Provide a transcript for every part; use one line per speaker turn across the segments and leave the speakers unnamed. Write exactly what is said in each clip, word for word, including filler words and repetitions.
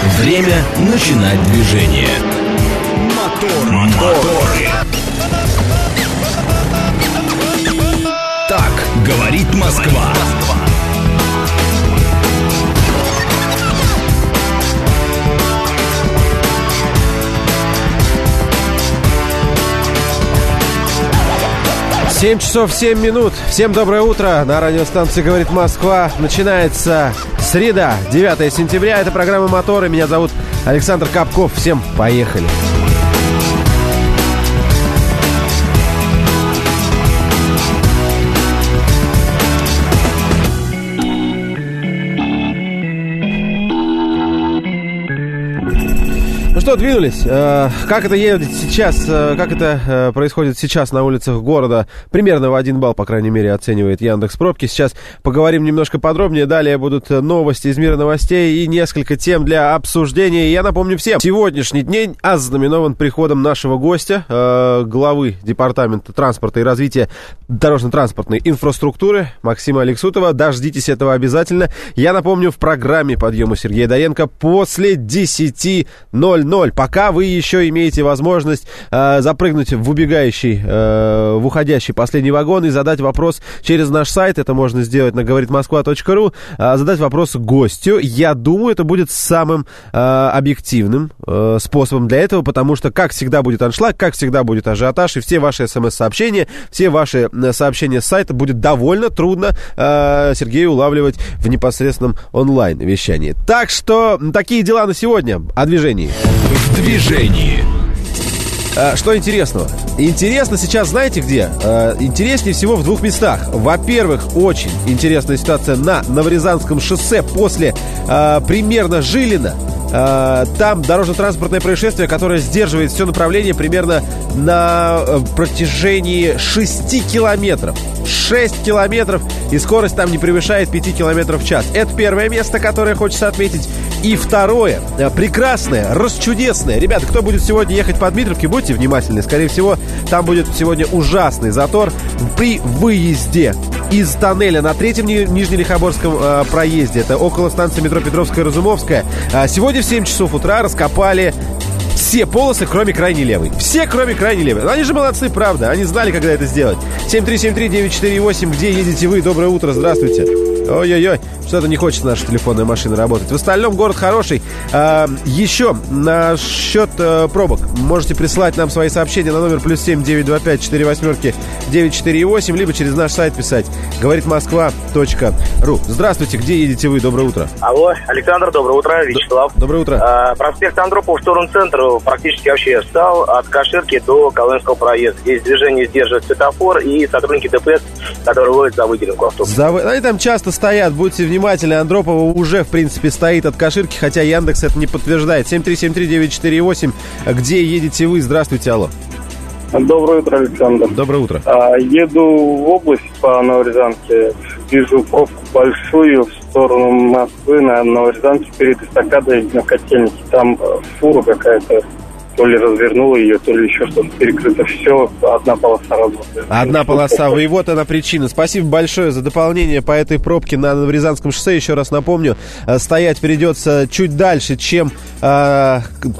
Время начинать движение. Мотор, моторы. Так говорит Москва.
семь часов семь минут. Всем доброе утро. На радиостанции «Говорит Москва». Начинается среда, девятое сентября. Это программа «Моторы». Меня зовут Александр Капков. Всем поехали. Ну что, двинулись. Э, как это едет сейчас, э, как это э, происходит сейчас на улицах города? Примерно в один балл, по крайней мере, оценивает Яндекс.Пробки. Сейчас поговорим немножко подробнее. Далее будут новости из мира новостей и несколько тем для обсуждения. И я напомню всем, сегодняшний день ознаменован приходом нашего гостя, э, главы Департамента транспорта и развития дорожно-транспортной инфраструктуры Максима Алексутова. Дождитесь этого обязательно. Я напомню, в программе «Подъем» Сергея Доенко после десяти ноль ноль. Пока вы еще имеете возможность э, запрыгнуть в убегающий, э, в уходящий последний вагон и задать вопрос через наш сайт. Это можно сделать на говорит москва точка ру. Э, задать вопрос гостю. Я думаю, это будет самым э, объективным э, способом для этого, потому что, как всегда, будет аншлаг, как всегда, будет ажиотаж, и все ваши смс-сообщения, все ваши сообщения с сайта будет довольно трудно э, Сергею улавливать в непосредственном онлайн-вещании. Так что такие дела на сегодня. О движении.
В движении.
Что интересного? Интересно сейчас, знаете где? Интереснее всего в двух местах. Во-первых, очень интересная ситуация на Новорязанском шоссе после э, примерно Жилина. Э, там дорожно-транспортное происшествие, которое сдерживает все направление примерно на протяжении шести километров. шесть километров, и скорость там не превышает пяти километров в час. Это первое место, которое хочется отметить. И второе, прекрасное, расчудесное. Ребята, кто будет сегодня ехать по Дмитровке, будьте внимательны. Скорее всего, там будет сегодня ужасный затор при выезде из тоннеля на третьем Нижнелихоборском э, проезде. Это около станции метро Петровская-Разумовская. А сегодня в семь часов утра раскопали все полосы, кроме крайней левой. Все, кроме крайней левой. Но они же молодцы, правда. Они знали, когда это сделать. семь три семь три девять четыре восемь. Где едете вы? Доброе утро, здравствуйте. Ой-ой-ой, что-то не хочет наша телефонная машина работать. В остальном город хороший. А, еще насчет а, пробок. Можете присылать нам свои сообщения на номер плюс семь девять два пять четыре восьмерки девять четыре восемь, либо через наш сайт писать говорит москва точка ру. Здравствуйте, где едете вы? Доброе утро.
Алло, Александр, доброе утро, Вячеслав.
Доброе утро.
А, проспект Андропова в сторону центра практически вообще встал от Каширки до Колымского проезда. Здесь движение сдерживает светофор и сотрудники ДПС, которые ловят за выделенку автобуса.
За... Они там часто стоят, будьте внимательны. Андропова уже, в принципе, стоит от Каширки, хотя Яндекс это не подтверждает. семь три семь три девять четыре восемь. Где едете вы? Здравствуйте, алло.
Доброе утро, Александр.
Доброе утро.
А, еду в область по Новорязанке. Вижу пробку большую в сторону Москвы на Новорязанке перед эстакадой на Котельнике. Там фура какая-то. То ли развернула ее, то ли еще что-то перекрыто. Все, одна полоса работает.
Одна полоса. И вот она причина. Спасибо большое за дополнение по этой пробке на Новорязанском шоссе. Еще раз напомню, стоять придется чуть дальше, чем... Э,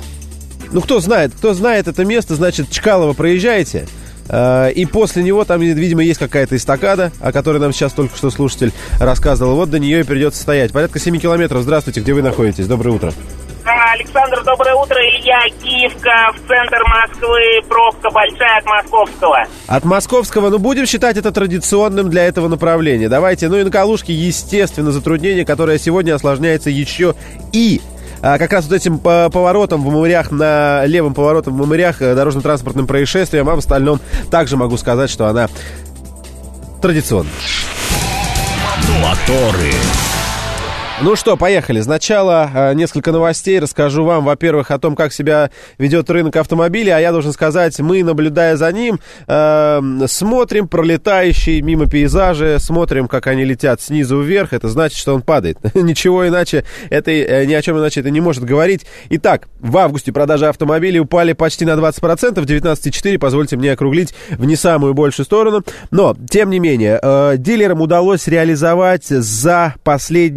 ну, кто знает, кто знает это место, значит, Чкалово проезжаете. Э, и после него там, видимо, есть какая-то эстакада, о которой нам сейчас только что слушатель рассказывал. Вот до нее и придется стоять. Порядка семи километров. Здравствуйте, где вы находитесь? Доброе утро.
Александр, доброе утро. Илья, Киевка, в центр Москвы, пробка большая от Московского.
От Московского, ну, будем считать это традиционным для этого направления. Давайте, ну и на Калужке, естественно, затруднение, которое сегодня осложняется еще и а, как раз вот этим поворотом в Мамырях, на левым поворотом в Мамырях, дорожно-транспортным происшествием, а в остальном также могу сказать, что она традиционная.
Моторы.
Ну что, поехали. Сначала э, несколько новостей. Расскажу вам, во-первых, о том, как себя ведет рынок автомобилей. А я должен сказать, мы, наблюдая за ним, э, смотрим пролетающие мимо пейзажи, смотрим, как они летят снизу вверх. Это значит, что он падает. Ничего иначе, это, э, ни о чем иначе это не может говорить. Итак, в августе продажи автомобилей упали почти на двадцать процентов, девятнадцать целых четыре десятых, позвольте мне округлить в не самую большую сторону. Но, тем не менее, э, дилерам удалось реализовать за последний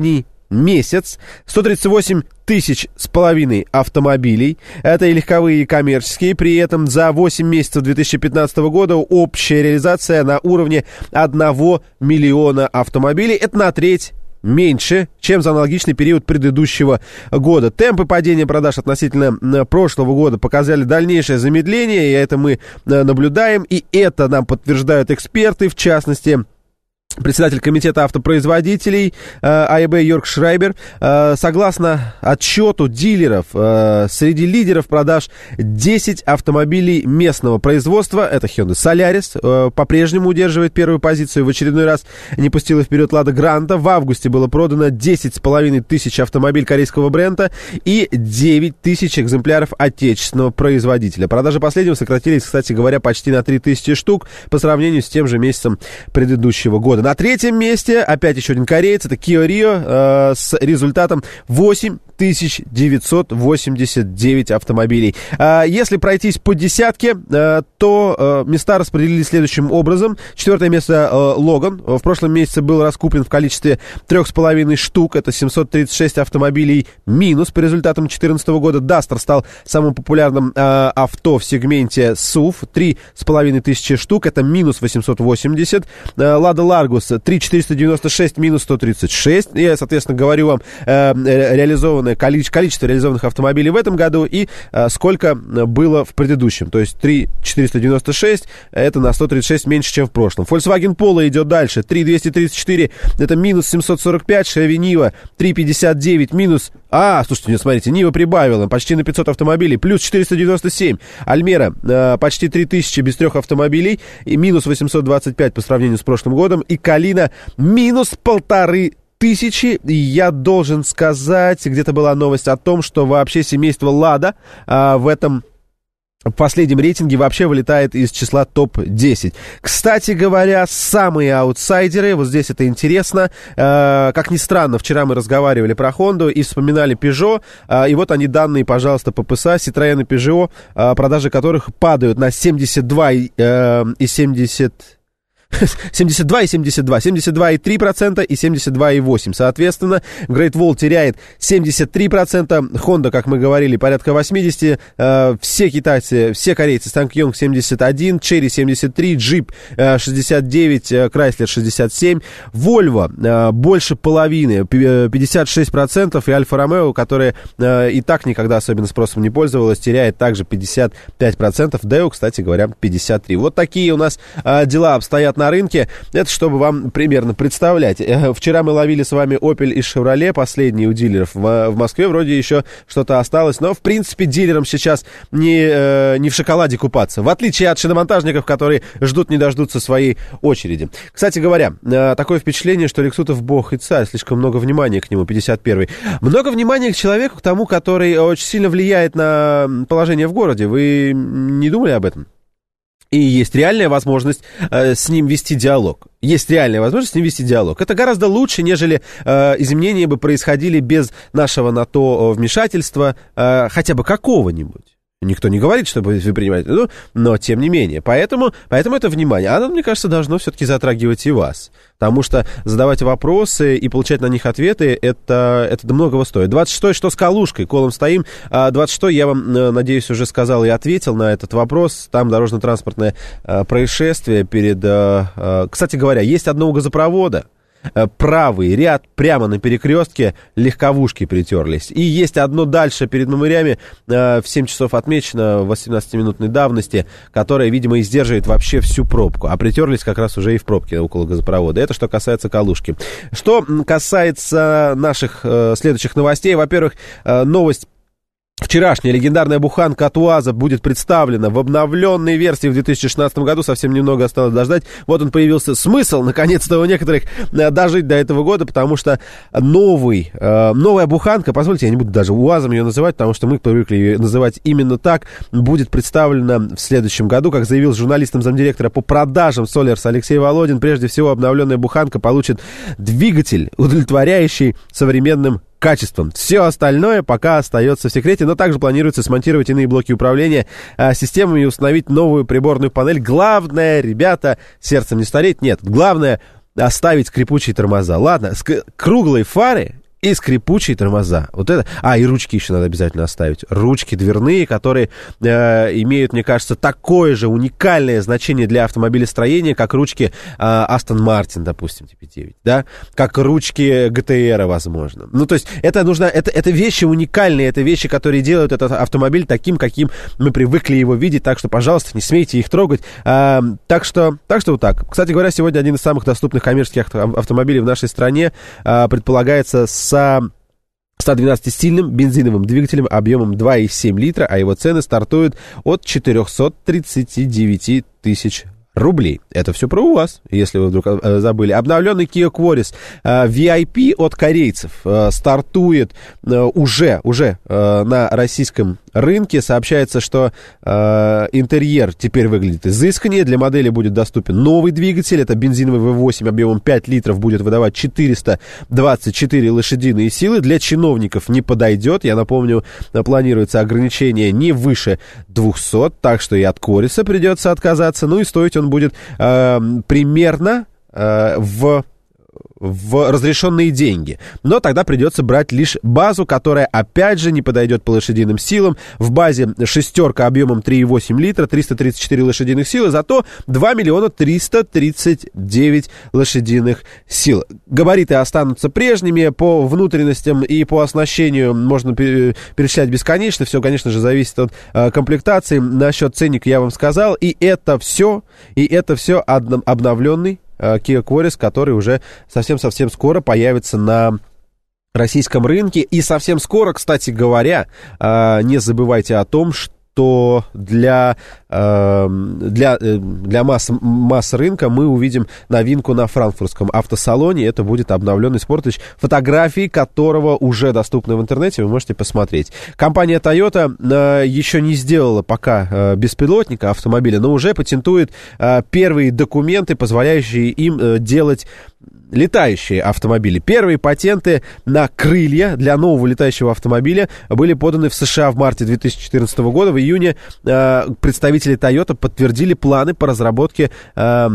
месяц сто тридцать восемь тысяч с половиной автомобилей. Это и легковые, и коммерческие. При этом за восемь месяцев две тысячи пятнадцатого года общая реализация на уровне одного миллиона автомобилей. Это на треть меньше, чем за аналогичный период предыдущего года. Темпы падения продаж относительно прошлого года показали дальнейшее замедление, и это мы наблюдаем, и это нам подтверждают эксперты, в частности, председатель комитета автопроизводителей а е бэ Йорк Шрайбер. Согласно отчету дилеров, среди лидеров продаж десять автомобилей местного производства. Это Hyundai Solaris, по-прежнему удерживает первую позицию. В очередной раз не пустила вперед Лада Гранта. В августе было продано десять с половиной тысяч автомобилей корейского бренда и девять тысяч экземпляров отечественного производителя. Продажи последнего сократились, кстати говоря, почти на три тысячи штук по сравнению с тем же месяцем предыдущего года. На третьем месте опять еще один кореец, это Kia Rio э, с результатом восемь тысяч девятьсот восемьдесят девять автомобилей. Э, если пройтись по десятке, э, то э, места распределились следующим образом. Четвертое место э, Логан. В прошлом месяце был раскуплен в количестве трех с половиной штук. Это семьсот тридцать шесть автомобилей минус по результатам две тысячи четырнадцатого года. Дастер стал самым популярным э, авто в сегменте сув. три с половиной тысячи штук. Это минус восемьсот восемьдесят. Э, Лада Ларгус три тысячи четыреста девяносто шесть, минус сто тридцать шесть. Я, соответственно, говорю вам э, реализованное количество, количество реализованных автомобилей в этом году и э, сколько было в предыдущем. То есть три тысячи четыреста девяносто шесть, это на сто тридцать шесть меньше, чем в прошлом. Volkswagen Polo идет дальше. три тысячи двести тридцать четыре, это минус семьсот сорок пять. Chevy Niva три тысячи пятьдесят девять, минус... А, слушайте, нет, смотрите, Нива прибавила почти на пятьсот автомобилей, плюс четыреста девяносто семь. Альмера э, почти три тысячи без трех автомобилей, и минус восемьсот двадцать пять по сравнению с прошлым годом. И Калина минус полторы тысячи. И я должен сказать, где-то была новость о том, что вообще семейство Лада э, в этом... в последнем рейтинге вообще вылетает из числа топ десять. Кстати говоря, самые аутсайдеры, вот здесь это интересно, э, как ни странно, вчера мы разговаривали про Хонду и вспоминали Peugeot, э, и вот они данные, пожалуйста, по пэ эс а, Citroёn и Peugeot, э, продажи которых падают на семьдесят два и семьдесят... семьдесят два и семьдесят два, семьдесят два и три процента и семьдесят два и восемь процента. Соответственно, Great Wall теряет семьдесят три процента, Honda, как мы говорили, порядка восемьдесят процентов, э, все китайцы, все корейцы, SsangYong семьдесят один, Chery семьдесят три, Jeep э, шестьдесят девять, э, Chrysler шестьдесят семь, Volvo э, больше половины, пятьдесят шесть процентов, и Alfa Romeo, которая э, и так никогда особенно спросом не пользовалась, теряет также пятьдесят пять процентов, Deo, кстати говоря, пятьдесят три процента. Вот такие у нас э, дела обстоят на рынке. Это чтобы вам примерно представлять. Вчера мы ловили с вами Opel и Chevrolet, последние у дилеров в, в Москве. Вроде еще что-то осталось, но в принципе дилерам сейчас не, э, не в шоколаде купаться. В отличие от шиномонтажников, которые ждут не дождутся своей очереди. Кстати говоря, э, такое впечатление, что Лексутов бог и царь. Слишком много внимания к нему, пятьдесят первый. Много внимания к человеку, к тому, который очень сильно влияет на положение в городе. Вы не думали об этом? И есть реальная возможность э, с ним вести диалог. Есть реальная возможность с ним вести диалог. Это гораздо лучше, нежели э, изменения бы происходили без нашего на то вмешательства, э, хотя бы какого-нибудь. Никто не говорит, чтобы вы принимаете, ну, но тем не менее. Поэтому, поэтому это внимание. Оно, мне кажется, должно все-таки затрагивать и вас. Потому что задавать вопросы и получать на них ответы, это, это многого стоит. двадцать шестой, что с Калужкой? Колом стоим. двадцать шестой, я вам, надеюсь, уже сказал и ответил на этот вопрос. Там дорожно-транспортное происшествие перед... Кстати говоря, есть одно у газопровода. Правый ряд прямо на перекрестке легковушки притерлись. И есть одно дальше перед Мамырями, в семь часов отмечено, восемнадцатиминутной давности, которое, видимо, издерживает вообще всю пробку. А притерлись как раз уже и в пробке около газопровода. Это что касается Калужки. Что касается наших э, следующих новостей. Во-первых, э, новость... Вчерашняя легендарная буханка от УАЗа будет представлена в обновленной версии в две тысячи шестнадцатом году. Совсем немного осталось дождать. Вот он появился. Смысл, наконец-то, у некоторых дожить до этого года, потому что новый, э, новая буханка, позвольте, я не буду даже УАЗом ее называть, потому что мы привыкли ее называть именно так, будет представлена в следующем году. Как заявил журналистам замдиректора по продажам Солярс Алексей Володин, прежде всего обновленная буханка получит двигатель, удовлетворяющий современным качеством. Все остальное пока остается в секрете, но также планируется смонтировать иные блоки управления а, системами и установить новую приборную панель. Главное, ребята, сердцем не стареть, нет, главное оставить скрипучие тормоза. Ладно, ск- круглые фары и скрипучие тормоза. Вот это. А, и ручки еще надо обязательно оставить. Ручки дверные, которые э, имеют, мне кажется, такое же уникальное значение для автомобилестроения, как ручки э, Aston Martin, допустим, типа девять, да? Как ручки джи ти ар, возможно. Ну, то есть, это нужно, это, это вещи уникальные, это вещи, которые делают этот автомобиль таким, каким мы привыкли его видеть, так что, пожалуйста, не смейте их трогать. Э, так что, так что вот так. Кстати говоря, сегодня один из самых доступных коммерческих автомобилей в нашей стране э, предполагается с с ста двенадцатистильным бензиновым двигателем объемом два и семь десятых литра, а его цены стартуют от четыреста тридцать девять тысяч рублей. Это все про УАЗ, если вы вдруг э, забыли. Обновленный Kia Quaris э, ви ай пи от корейцев э, стартует э, уже, уже э, на российском рынке. Сообщается, что э, интерьер теперь выглядит изысканнее. Для модели будет доступен новый двигатель. Это бензиновый ви восемь объемом пять литров, будет выдавать четыреста двадцать четыре лошадиные силы. Для чиновников не подойдет. Я напомню, планируется ограничение не выше двухсот, так что и от Quaris придется отказаться. Ну и стоить он будет э, примерно э, в... в разрешенные деньги. Но тогда придется брать лишь базу, которая, опять же, не подойдет по лошадиным силам. В базе шестерка объемом три и восемь литра, триста тридцать четыре лошадиных силы, зато два миллиона триста тридцать девять лошадиных сил. Габариты останутся прежними, по внутренностям и по оснащению можно перечислять бесконечно. Все, конечно же, зависит от э, комплектации. Насчет ценника я вам сказал. И это все, и это все обновленный Kia Quaris, который уже совсем-совсем скоро появится на российском рынке. И совсем скоро, кстати говоря, не забывайте о том, что что для, э, для, для масс, масс рынка мы увидим новинку на франкфуртском автосалоне. Это будет обновленный Sportage, фотографии которого уже доступны в интернете, вы можете посмотреть. Компания Toyota э, еще не сделала пока э, беспилотника автомобиля, но уже патентует э, первые документы, позволяющие им э, делать летающие автомобили. Первые патенты на крылья для нового летающего автомобиля были поданы в США в марте две тысячи четырнадцатого года. В июне э, представители Toyota подтвердили планы по разработке э,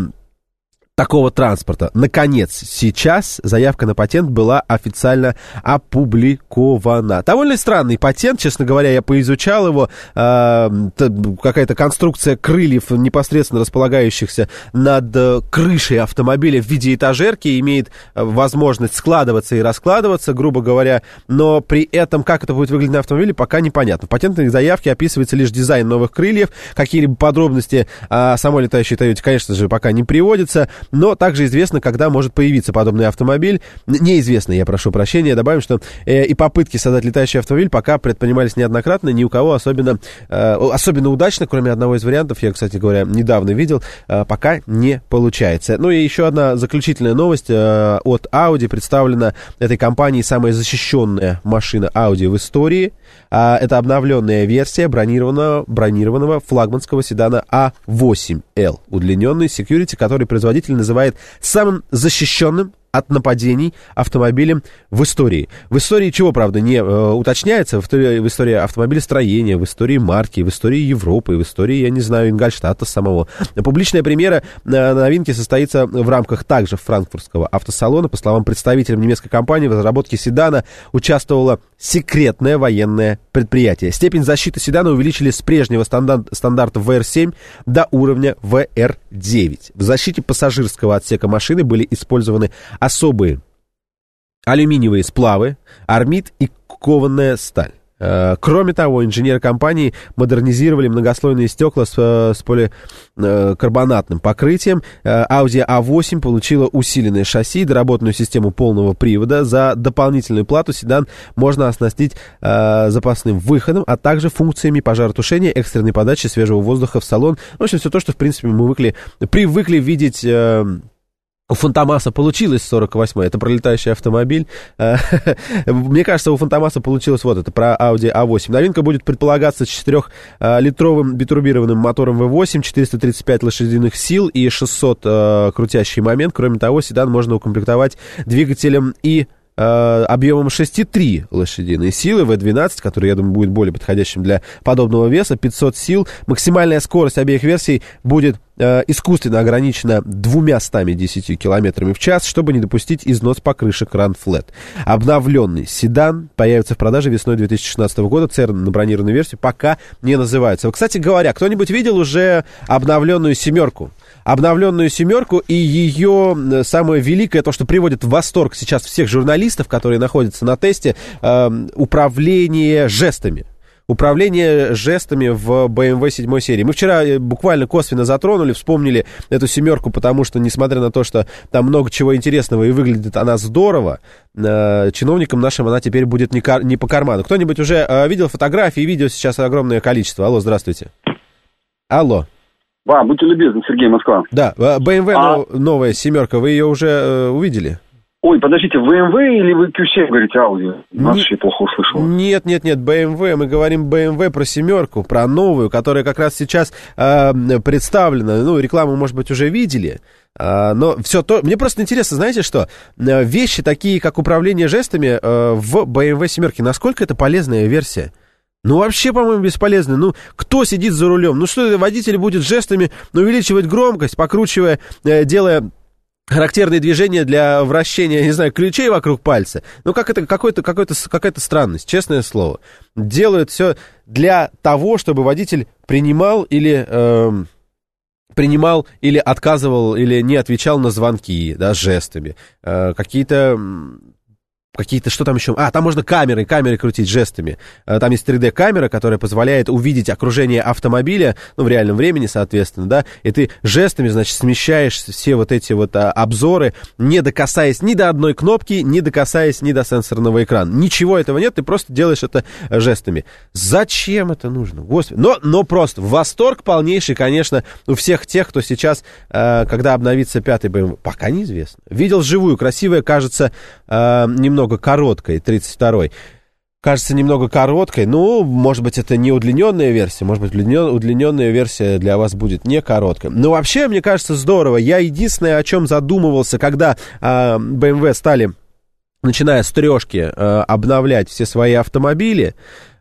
такого транспорта. Наконец, сейчас заявка на патент была официально опубликована. Довольно странный патент, честно говоря, я поизучал его. Э, какая-то конструкция крыльев, непосредственно располагающихся над крышей автомобиля в виде этажерки, имеет возможность складываться и раскладываться, грубо говоря, но при этом, как это будет выглядеть на автомобиле, пока непонятно. В патентной заявке описывается лишь дизайн новых крыльев, какие-либо подробности о самой летающей Toyota, конечно же, пока не приводятся. Но также известно, когда может появиться подобный автомобиль. Неизвестно, я прошу прощения. Добавим, что э, и попытки создать летающий автомобиль пока предпринимались неоднократно. Ни у кого особенно, э, особенно удачно, кроме одного из вариантов, я, кстати говоря, недавно видел, э, пока не получается. Ну и еще одна заключительная новость э, от Audi. Представлена этой компанией самая защищенная машина Audi в истории. Э, это обновленная версия бронированного, бронированного флагманского седана а восемь эл. Удлиненный security, который производитель называет самым защищенным от нападений автомобилем в истории. В истории чего, правда, не э, уточняется, в истории, в истории автомобилестроения, в истории марки, в истории Европы, в истории, я не знаю, Ингольштата самого. Публичная премьера э, новинки состоится в рамках также франкфуртского автосалона. По словам представителя немецкой компании, в разработке седана участвовало секретное военное предприятие. Степень защиты седана увеличили с прежнего стандарт, стандарта ви ар семь до уровня ви ар девять. В защите пассажирского отсека машины были использованы особые алюминиевые сплавы, армит и кованая сталь. Кроме того, инженеры компании модернизировали многослойные стекла с, с поликарбонатным покрытием. Audi а восемь получила усиленное шасси и доработанную систему полного привода. За дополнительную плату седан можно оснастить э, запасным выходом, а также функциями пожаротушения, экстренной подачи свежего воздуха в салон. В общем, все то, что, в принципе, мы выкли, привыкли видеть... Э, У Фантомаса получилось сорок восьмой, это пролетающий автомобиль. Мне кажется, у Фантомаса получилось вот это, про Audi а восемь. Новинка будет предполагаться четырехлитровым битурбированным мотором ви восемь, четыреста тридцать пять лошадиных сил и шестьсот крутящий момент. Кроме того, седан можно укомплектовать двигателем и э, объемом шесть и три десятых лошадиные силы, ви двенадцать, который, я думаю, будет более подходящим для подобного веса, пятьсот сил. Максимальная скорость обеих версий будет э, искусственно ограничена двумястами десятью километрами в час, чтобы не допустить износ покрышек Run Flat. Обновленный седан появится в продаже весной две тысячи шестнадцатого года. Цены на бронированную версию пока не называются. Кстати говоря, кто-нибудь видел уже обновленную семерку? Обновленную семерку и ее самое великое, то, что приводит в восторг сейчас всех журналистов, которые находятся на тесте, э, управление жестами. Управление жестами в бэ эм вэ седьмой серии. Мы вчера буквально косвенно затронули, вспомнили эту семерку, потому что, несмотря на то, что там много чего интересного и выглядит она здорово, э, чиновникам нашим она теперь будет не, кар- не по карману. Кто-нибудь уже э, видел фотографии, видео сейчас огромное количество. Алло, здравствуйте. Алло.
А, будьте любезны, Сергей, Москва.
Да, бэ эм вэ а... новая семерка, вы ее уже э, увидели?
Ой, подождите, вэ эм вэ или вы кью семь говорите аудио? Нас еще плохо услышал.
Нет, нет, нет, бэ эм вэ, мы говорим бэ эм вэ про семерку, про новую, которая как раз сейчас э, представлена, ну, рекламу, может быть, уже видели. Uh, но все то... Мне просто интересно, знаете что? Uh, вещи такие, как управление жестами uh, в бэ эм вэ семерке, насколько это полезная версия? Ну, вообще, по-моему, бесполезно. Ну, кто сидит за рулем? Ну, что водитель будет жестами увеличивать громкость, покручивая, э, делая характерные движения для вращения, не знаю, ключей вокруг пальца. Ну, как это, какой-то, какой-то, какая-то странность, честное слово. Делают все для того, чтобы водитель принимал или... Э, принимал или отказывал, или не отвечал на звонки, да, жестами. Э, какие-то... Какие-то, что там еще? А, там можно камеры, камеры крутить жестами. Там есть три дэ-камера, которая позволяет увидеть окружение автомобиля, ну, в реальном времени, соответственно, да, и ты жестами, значит, смещаешь все вот эти вот а, обзоры, не докасаясь ни до одной кнопки, не докасаясь ни до сенсорного экрана. Ничего этого нет, ты просто делаешь это жестами. Зачем это нужно? Господи. Но, но просто восторг полнейший, конечно, у всех тех, кто сейчас, э, когда обновится пятый бэ эм вэ, пока неизвестно. Видел живую, красивая, кажется, э, немного короткой, тридцать второй. Кажется, немного короткой. Ну, может быть, это не удлиненная версия. Может быть, удлиненная версия для вас будет не короткая. Но вообще, мне кажется, здорово. Я единственное, о чем задумывался, когда э, бэ эм вэ стали, начиная с трешки, э, обновлять все свои автомобили.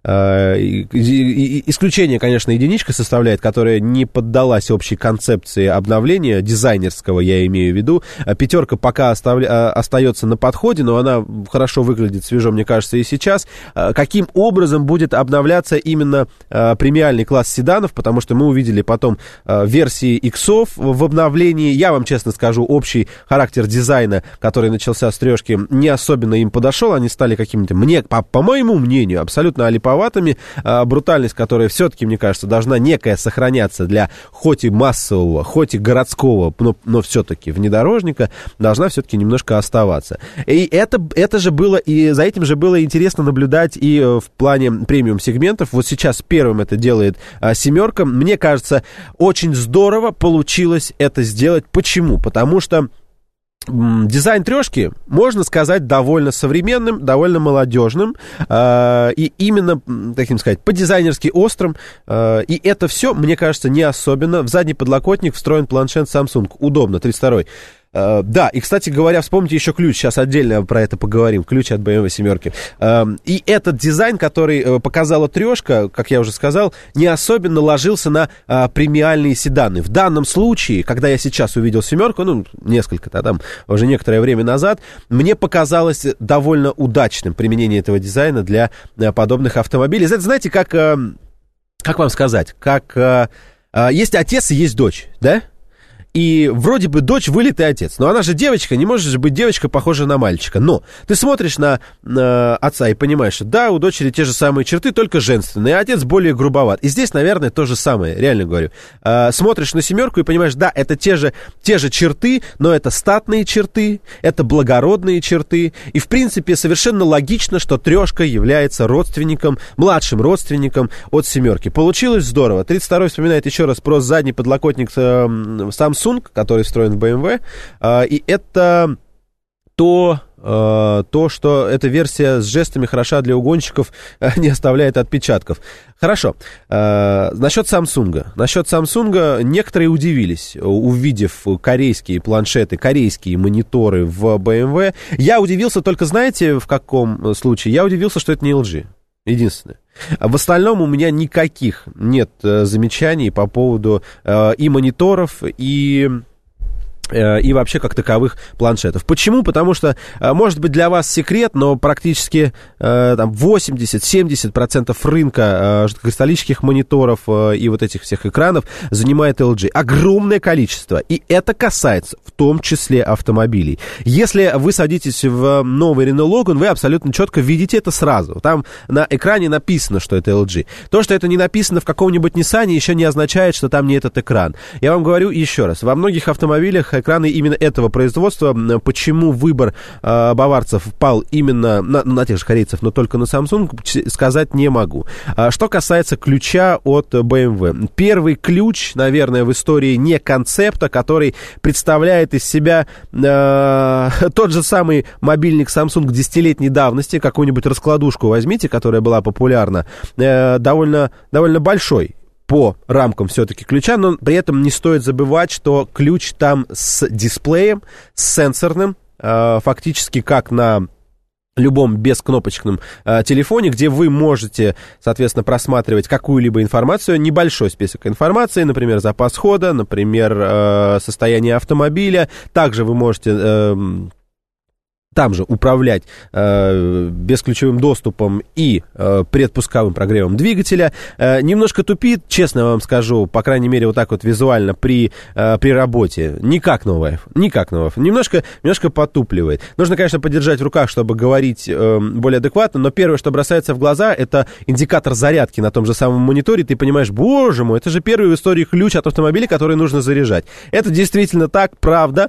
Исключение, конечно, единичка составляет, которая не поддалась общей концепции обновления, дизайнерского, я имею в виду. Пятерка пока оставля... остается на подходе, но она хорошо выглядит, свежо, мне кажется, и сейчас. Каким образом будет обновляться именно премиальный класс седанов, потому что мы увидели потом версии иксов в обновлении. Я вам честно скажу, общий характер дизайна, который начался с трешки, не особенно им подошел. Они стали какими-то, мне, по, по моему мнению, абсолютно олиповатыми. А, брутальность, которая все-таки, мне кажется, должна некая сохраняться для хоть и массового, хоть и городского, но, но все-таки внедорожника, должна все-таки немножко оставаться. И это, это же было, и за этим же было интересно наблюдать и в плане премиум-сегментов. Вот сейчас первым это делает а, семерка. Мне кажется, очень здорово получилось это сделать. Почему? Потому что дизайн трешки, можно сказать, довольно современным, довольно молодежным, э, и именно, таким сказать, по-дизайнерски острым. Э, и это все, мне кажется, не особенно. В задний подлокотник встроен планшет Samsung. Удобно, тридцать второй. Uh, да, и, кстати говоря, вспомните еще ключ, сейчас отдельно про это поговорим, ключ от бэ эм вэ семерки. Uh, и этот дизайн, который uh, показала трешка, как я уже сказал, не особенно ложился на uh, премиальные седаны. В данном случае, когда я сейчас увидел семерку, ну, несколько, да, там, уже некоторое время назад, мне показалось довольно удачным применение этого дизайна для uh, подобных автомобилей. Знаете, как, uh, как вам сказать, как uh, uh, есть отец и есть дочь, да? И вроде бы дочь вылитый отец. Но она же девочка, не может же быть девочка, похожая на мальчика. Но ты смотришь на, на отца и понимаешь, что да, у дочери те же самые черты, только женственные, а отец более грубоват. И здесь, наверное, то же самое, реально говорю. А, смотришь на семерку и понимаешь, да, это те же, те же черты, но это статные черты, это благородные черты. И, в принципе, совершенно логично, что трешка является родственником, младшим родственником от семерки. Получилось здорово. тридцать второй вспоминает еще раз про задний подлокотник Samsung, который встроен в бэ эм вэ, и это то, э, то, что эта версия с жестами хороша для угонщиков, э, не оставляет отпечатков. Хорошо. Э, насчет Samsung. Насчет Samsung некоторые удивились, увидев корейские планшеты, корейские мониторы в бэ эм вэ. Я удивился только, знаете, в каком случае? Я удивился, что это не эл джи. Единственное. В остальном у меня никаких нет э, замечаний по поводу э, и мониторов, и... и вообще как таковых планшетов. Почему? Потому что, может быть, для вас секрет, но практически там, восемьдесят-семьдесят процентов рынка жидкокристаллических мониторов и вот этих всех экранов занимает эл джи. Огромное количество. И это касается в том числе автомобилей. Если вы садитесь в новый Renault Logan, вы абсолютно четко видите это сразу. Там на экране написано, что это эл джи. То, что это не написано в каком-нибудь Nissan, еще не означает, что там не этот экран. Я вам говорю еще раз. Во многих автомобилях экраны именно этого производства. Почему выбор э, баварцев пал именно на, на тех же корейцев, но только на Samsung, сказать не могу. А, что касается ключа от бэ эм вэ. Первый ключ, наверное, в истории не концепта, который представляет из себя э, тот же самый мобильник Samsung десятилетней давности, какую-нибудь раскладушку возьмите, которая была популярна, э, довольно, довольно большой по рамкам все-таки ключа, но при этом не стоит забывать, что ключ там с дисплеем, с сенсорным, э, фактически как на любом бескнопочном э, телефоне, где вы можете, соответственно, просматривать какую-либо информацию, небольшой список информации, например, запас хода, например, э, состояние автомобиля. Также вы можете... Э, там же управлять э, бесключевым доступом и э, предпусковым прогревом двигателя. Э, немножко тупит, честно вам скажу, по крайней мере, вот так вот визуально при, э, при работе. Не как новый iPhone, не как новый iPhone. Немножко, немножко потупливает. Нужно, конечно, подержать в руках, чтобы говорить э, более адекватно, но первое, что бросается в глаза, это индикатор зарядки на том же самом мониторе. Ты понимаешь, боже мой, это же первый в истории ключ от автомобиля, который нужно заряжать. Это действительно так, правда.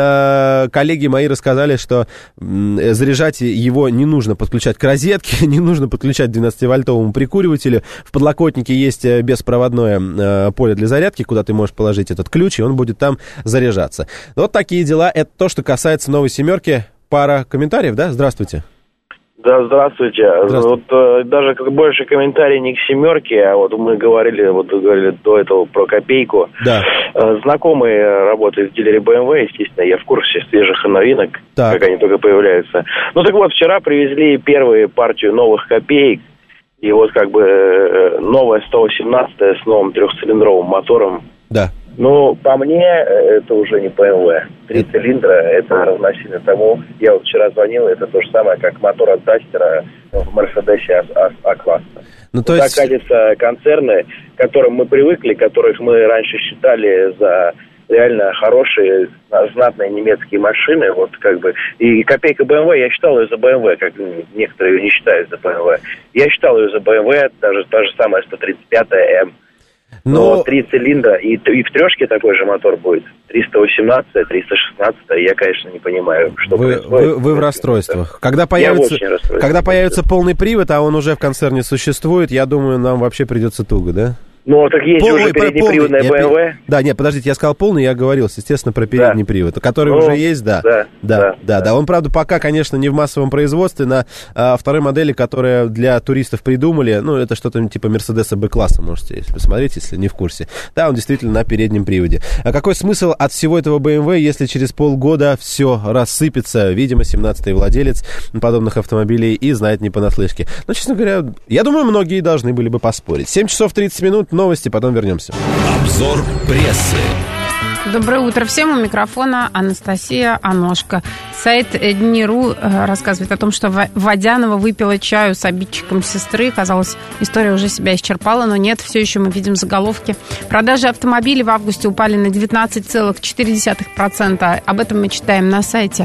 Э, коллеги мои рассказали, что заряжать его не нужно подключать к розетке, не нужно подключать к двенадцативольтовому прикуривателю. В подлокотнике есть беспроводное э, поле для зарядки, куда ты можешь положить этот ключ, и он будет там заряжаться. Вот такие дела. Это то, что касается новой семерки. Пара комментариев, да? Здравствуйте.
Да, здравствуйте. здравствуйте. Вот э, даже как больше комментарий не к семерке, а вот мы говорили, вот говорили до этого про копейку. Да. Э, знакомые работают в дилере бэ эм вэ, естественно, я в курсе свежих новинок, так. как они только появляются. Ну так вот, вчера привезли первую партию новых копеек, и вот как бы э, новая сто восемнадцатая с новым трехцилиндровым мотором. Да. Ну, по мне, это уже не бэ эм вэ. Три цилиндра, это равносильно тому. Я вот вчера звонил, это то же самое, как мотор от Дастера в Мерседесе А-класса. Ну, то есть... Так катятся концерны, к которым мы привыкли, которых мы раньше считали за реально хорошие, знатные немецкие машины. Вот как бы. И копейка бэ эм вэ, я считал ее за бэ эм вэ, как некоторые ее не считают за бэ эм вэ. Я считал ее за бэ эм вэ, даже та же самая сто тридцать пятая эм. Но, Но три цилиндра, и, и в трешке такой же мотор будет. триста восемнадцать, триста шестнадцать, я, конечно, не понимаю, что вы, происходит. Вы, вы в расстройствах. Когда появится, когда появится полный привод, а он уже в концерне существует, я думаю, нам вообще придется туго, да? Ну, так есть полный, уже переднеприводная бэ эм вэ. Я, да, нет, подождите, я сказал полный, я говорил, естественно, про передний да. привод, который ну, уже есть, да. Да, да, да, да, да. Он, правда, пока, конечно, не в массовом производстве, на а, второй модели, которая для туристов придумали, ну, это что-то типа Мерседеса Б-класса, можете если посмотреть, если не в курсе. Да, он действительно на переднем приводе. А какой смысл от всего этого бэ эм вэ, если через полгода все рассыпется? Видимо, семнадцатый владелец подобных автомобилей и знает не понаслышке. Но, честно говоря, я думаю, многие должны были бы поспорить. семь часов тридцать минут. Новости, потом вернемся.
Обзор прессы.
Доброе утро всем. У микрофона Анастасия Аношко. Сайт Дни.ру рассказывает о том, что Водянова выпила чаю с обидчиком сестры. Казалось, история уже себя исчерпала, но нет, все еще мы видим заголовки. Продажи автомобилей в августе упали на девятнадцать целых четыре десятых процента. Об этом мы читаем на сайте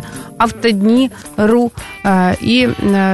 Автодни.ру. И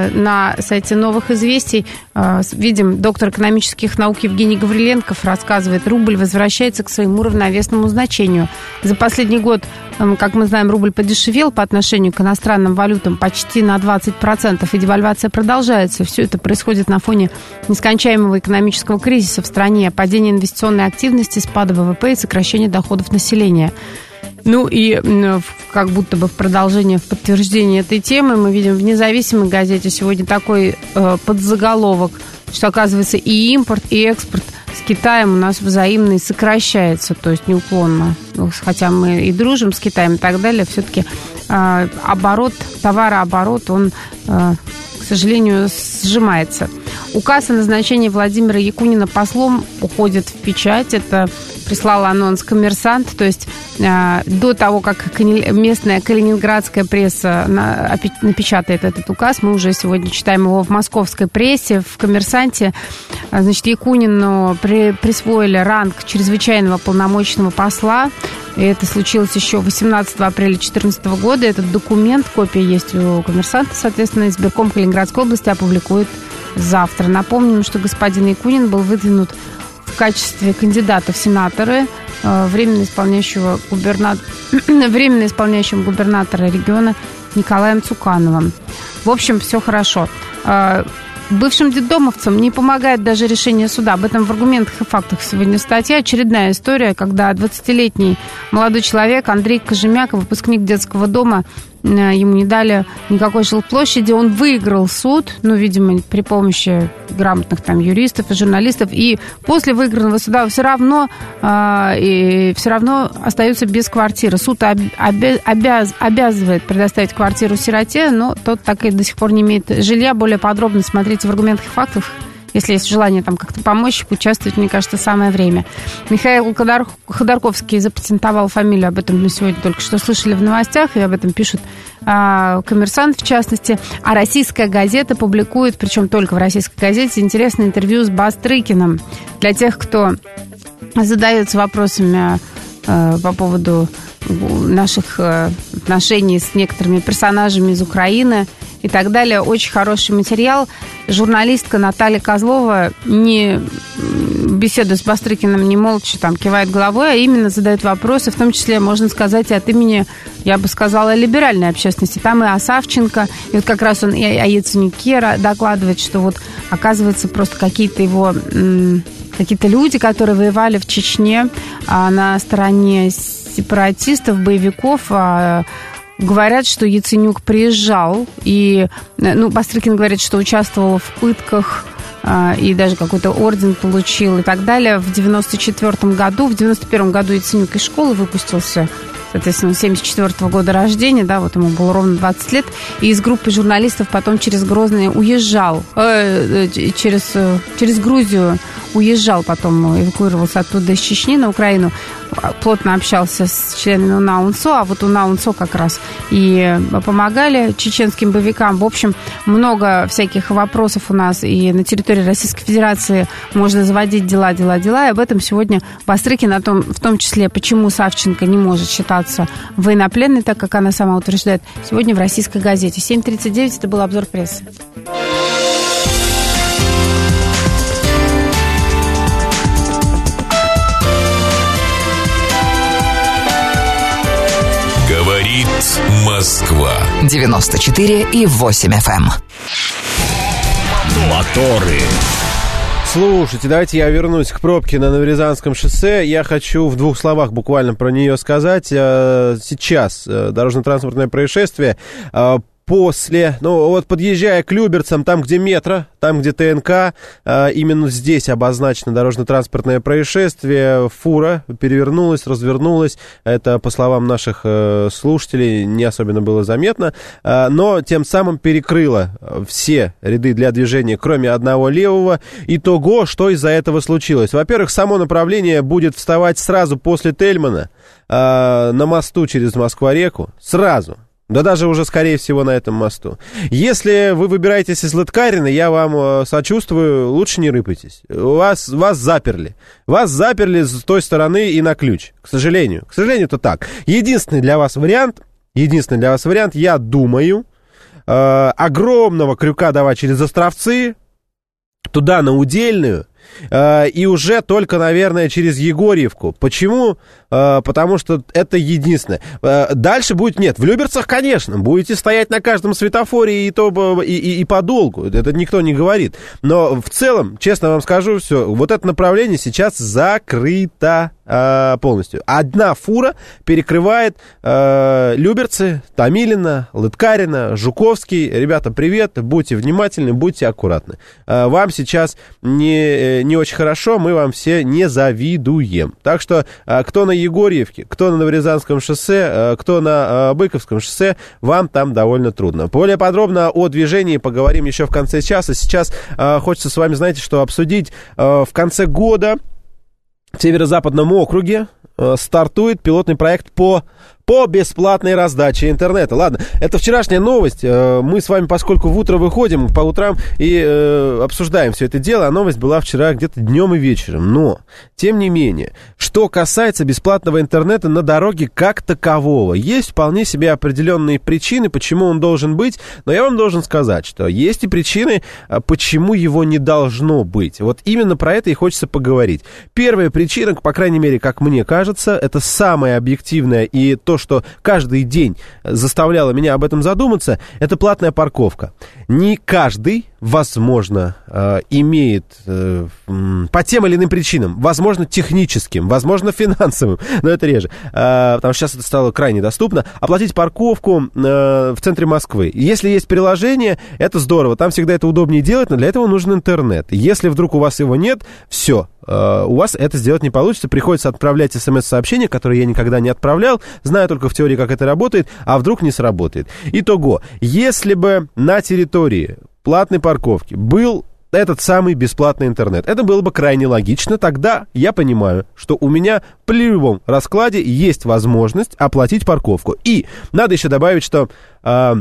на сайте Новых известий видим, доктор экономических наук Евгений Гавриленков рассказывает, рубль возвращается к своему равновесному значению. За последний год, как мы знаем, рубль подешевел по отношению к иностранным валютам почти на двадцать процентов, и девальвация продолжается. Все это происходит на фоне нескончаемого экономического кризиса в стране, падения инвестиционной активности, спада вэ вэ пэ и сокращения доходов населения. Ну и как будто бы в продолжение, в подтверждение этой темы мы видим в «Независимой газете» сегодня такой э, подзаголовок, что, оказывается, и импорт, и экспорт с Китаем у нас взаимно сокращается, то есть неуклонно. Хотя мы и дружим с Китаем и так далее, все-таки э, оборот, товарооборот, он, э, к сожалению, сжимается. Указ о назначении Владимира Якунина послом уходит в печать. Это прислал анонс «Коммерсант». То есть э, до того, как местная калининградская пресса на, напечатает этот указ, мы уже сегодня читаем его в московской прессе, в «Коммерсанте». Значит, Якунину при, присвоили ранг чрезвычайного полномочного посла. И это случилось еще восемнадцатого апреля две тысячи четырнадцатого года. Этот документ, копия есть у «Коммерсанта», соответственно, избирком Калининградской области опубликует завтра. Напомним, что господин Якунин был выдвинут в качестве кандидата в сенаторы временно исполняющего губерна... временно исполняющим губернатора региона Николаем Цукановым. В общем, все хорошо. Бывшим детдомовцам не помогает даже решение суда. Об этом в «Аргументах и фактах» сегодня статья. Очередная история, когда двадцатилетний молодой человек Андрей Кожемяк, выпускник детского дома, ему не дали никакой жилплощади. Он выиграл суд, ну, видимо, при помощи грамотных там юристов и журналистов. И после выигранного суда все равно, э, и все равно остается без квартиры. Суд об, обяз, обязывает предоставить квартиру сироте, но тот так и до сих пор не имеет жилья. Более подробно смотрите в «Аргументах и фактах». Если есть желание там как-то помочь, участвовать, мне кажется, самое время. Михаил Ходор... Ходорковский запатентовал фамилию, об этом мы сегодня только что слышали в новостях, и об этом пишут а, «Коммерсант», в частности. А «Российская газета» публикует, причем только в «Российской газете», интересное интервью с Бастрыкиным. Для тех, кто задается вопросами а, по поводу наших а, отношений с некоторыми персонажами из Украины и так далее. Очень хороший материал. Журналистка Наталья Козлова, не беседуя с Бастрыкиным, не молча там кивает головой, а именно задает вопросы, в том числе, можно сказать, от имени, я бы сказала, либеральной общественности. Там и о Савченко, и вот как раз он и о Яценюке докладывает, что вот, оказывается, просто какие-то его... какие-то люди, которые воевали в Чечне а, на стороне сепаратистов, боевиков, а, говорят, что Яценюк приезжал, и, ну, Бастрыкин говорит, что участвовал в пытках, а, и даже какой-то орден получил и так далее. В девяносто четвёртом году, в девяносто первом году Яценюк из школы выпустился, соответственно, семьдесят четвёртого года рождения, да, вот ему было ровно двадцать лет, и из группы журналистов потом через Грозный уезжал, э, через, э, через Грузию уезжал, потом эвакуировался оттуда из Чечни на Украину, плотно общался с членами УНА-УНСО, а вот УНА-УНСО как раз и помогали чеченским боевикам. В общем, много всяких вопросов у нас, и на территории Российской Федерации можно заводить дела, дела, дела, и об этом сегодня Бастрыкин, о том, в том числе, почему Савченко не может считаться военнопленной, так как она сама утверждает, сегодня в «Российской газете». семь тридцать девять, это был обзор прессы.
Говорит Москва.
девяносто четыре и восемь эф эм.
Моторы.
Слушайте, давайте я вернусь к пробке на Новорязанском шоссе. Я хочу в двух словах буквально про нее сказать. Сейчас дорожно-транспортное происшествие. После, ну вот подъезжая к Люберцам, там, где метро, там, где ТНК, именно здесь обозначено дорожно-транспортное происшествие. Фура перевернулась, развернулась. Это, по словам наших слушателей, не особенно было заметно. Но тем самым перекрыла все ряды для движения, кроме одного левого. Итого, что из-за этого случилось? Во-первых, само направление будет вставать сразу после Тельмана на мосту через Москва-реку. Сразу. Да даже уже, скорее всего, на этом мосту. Если вы выбираетесь из Лыткарина, я вам сочувствую, лучше не рыпайтесь. Вас, вас заперли. Вас заперли с той стороны и на ключ. К сожалению. К сожалению, это так. Единственный для вас вариант, единственный для вас вариант, я думаю, э, огромного крюка давать через Островцы, туда на Удельную, И уже только, наверное, через Егорьевку. Почему? Потому что это единственное. Дальше будет нет. В Люберцах, конечно, будете стоять на каждом светофоре и, то, и, и, и подолгу. Это никто не говорит. Но в целом, честно вам скажу, все, вот это направление сейчас закрыто полностью. Одна фура перекрывает э, Люберцы, Томилино, Лыткарино, Жуковский. Ребята, привет, будьте внимательны, будьте аккуратны. Э, вам сейчас не, не очень хорошо, мы вам все не завидуем. Так что, э, кто на Егорьевке, кто на Новорязанском шоссе, э, кто на э, Быковском шоссе, вам там довольно трудно. Более подробно о движении поговорим еще в конце часа. Сейчас э, хочется с вами, знаете, что обсудить. Э, в конце года в Северо-Западном округе э, стартует пилотный проект по, по бесплатной раздаче интернета. Ладно, это вчерашняя новость. Э, мы с вами, поскольку в утро выходим по утрам и э, обсуждаем все это дело, а новость была вчера где-то днем и вечером. Но, тем не менее, что касается бесплатного интернета на дороге как такового, есть вполне себе определенные причины, почему он должен быть, но я вам должен сказать, что есть и причины, почему его не должно быть. Вот именно про это и хочется поговорить. Первая причина, по крайней мере, как мне кажется, это самая объективная и то, что каждый день заставляло меня об этом задуматься, это платная парковка. Не каждый, возможно, э, имеет э, по тем или иным причинам, возможно, техническим, возможно, финансовым, но это реже, э, потому что сейчас это стало крайне доступно, оплатить парковку э, в центре Москвы. Если есть приложение, это здорово, там всегда это удобнее делать, но для этого нужен интернет. Если вдруг у вас его нет, все, э, у вас это сделать не получится, приходится отправлять смс-сообщения, которые я никогда не отправлял, знаю только в теории, как это работает, а вдруг не сработает. Итого, если бы на территории платной парковки был этот самый бесплатный интернет, это было бы крайне логично. Тогда я понимаю, что у меня при любом раскладе есть возможность оплатить парковку. И надо еще добавить, что... Э,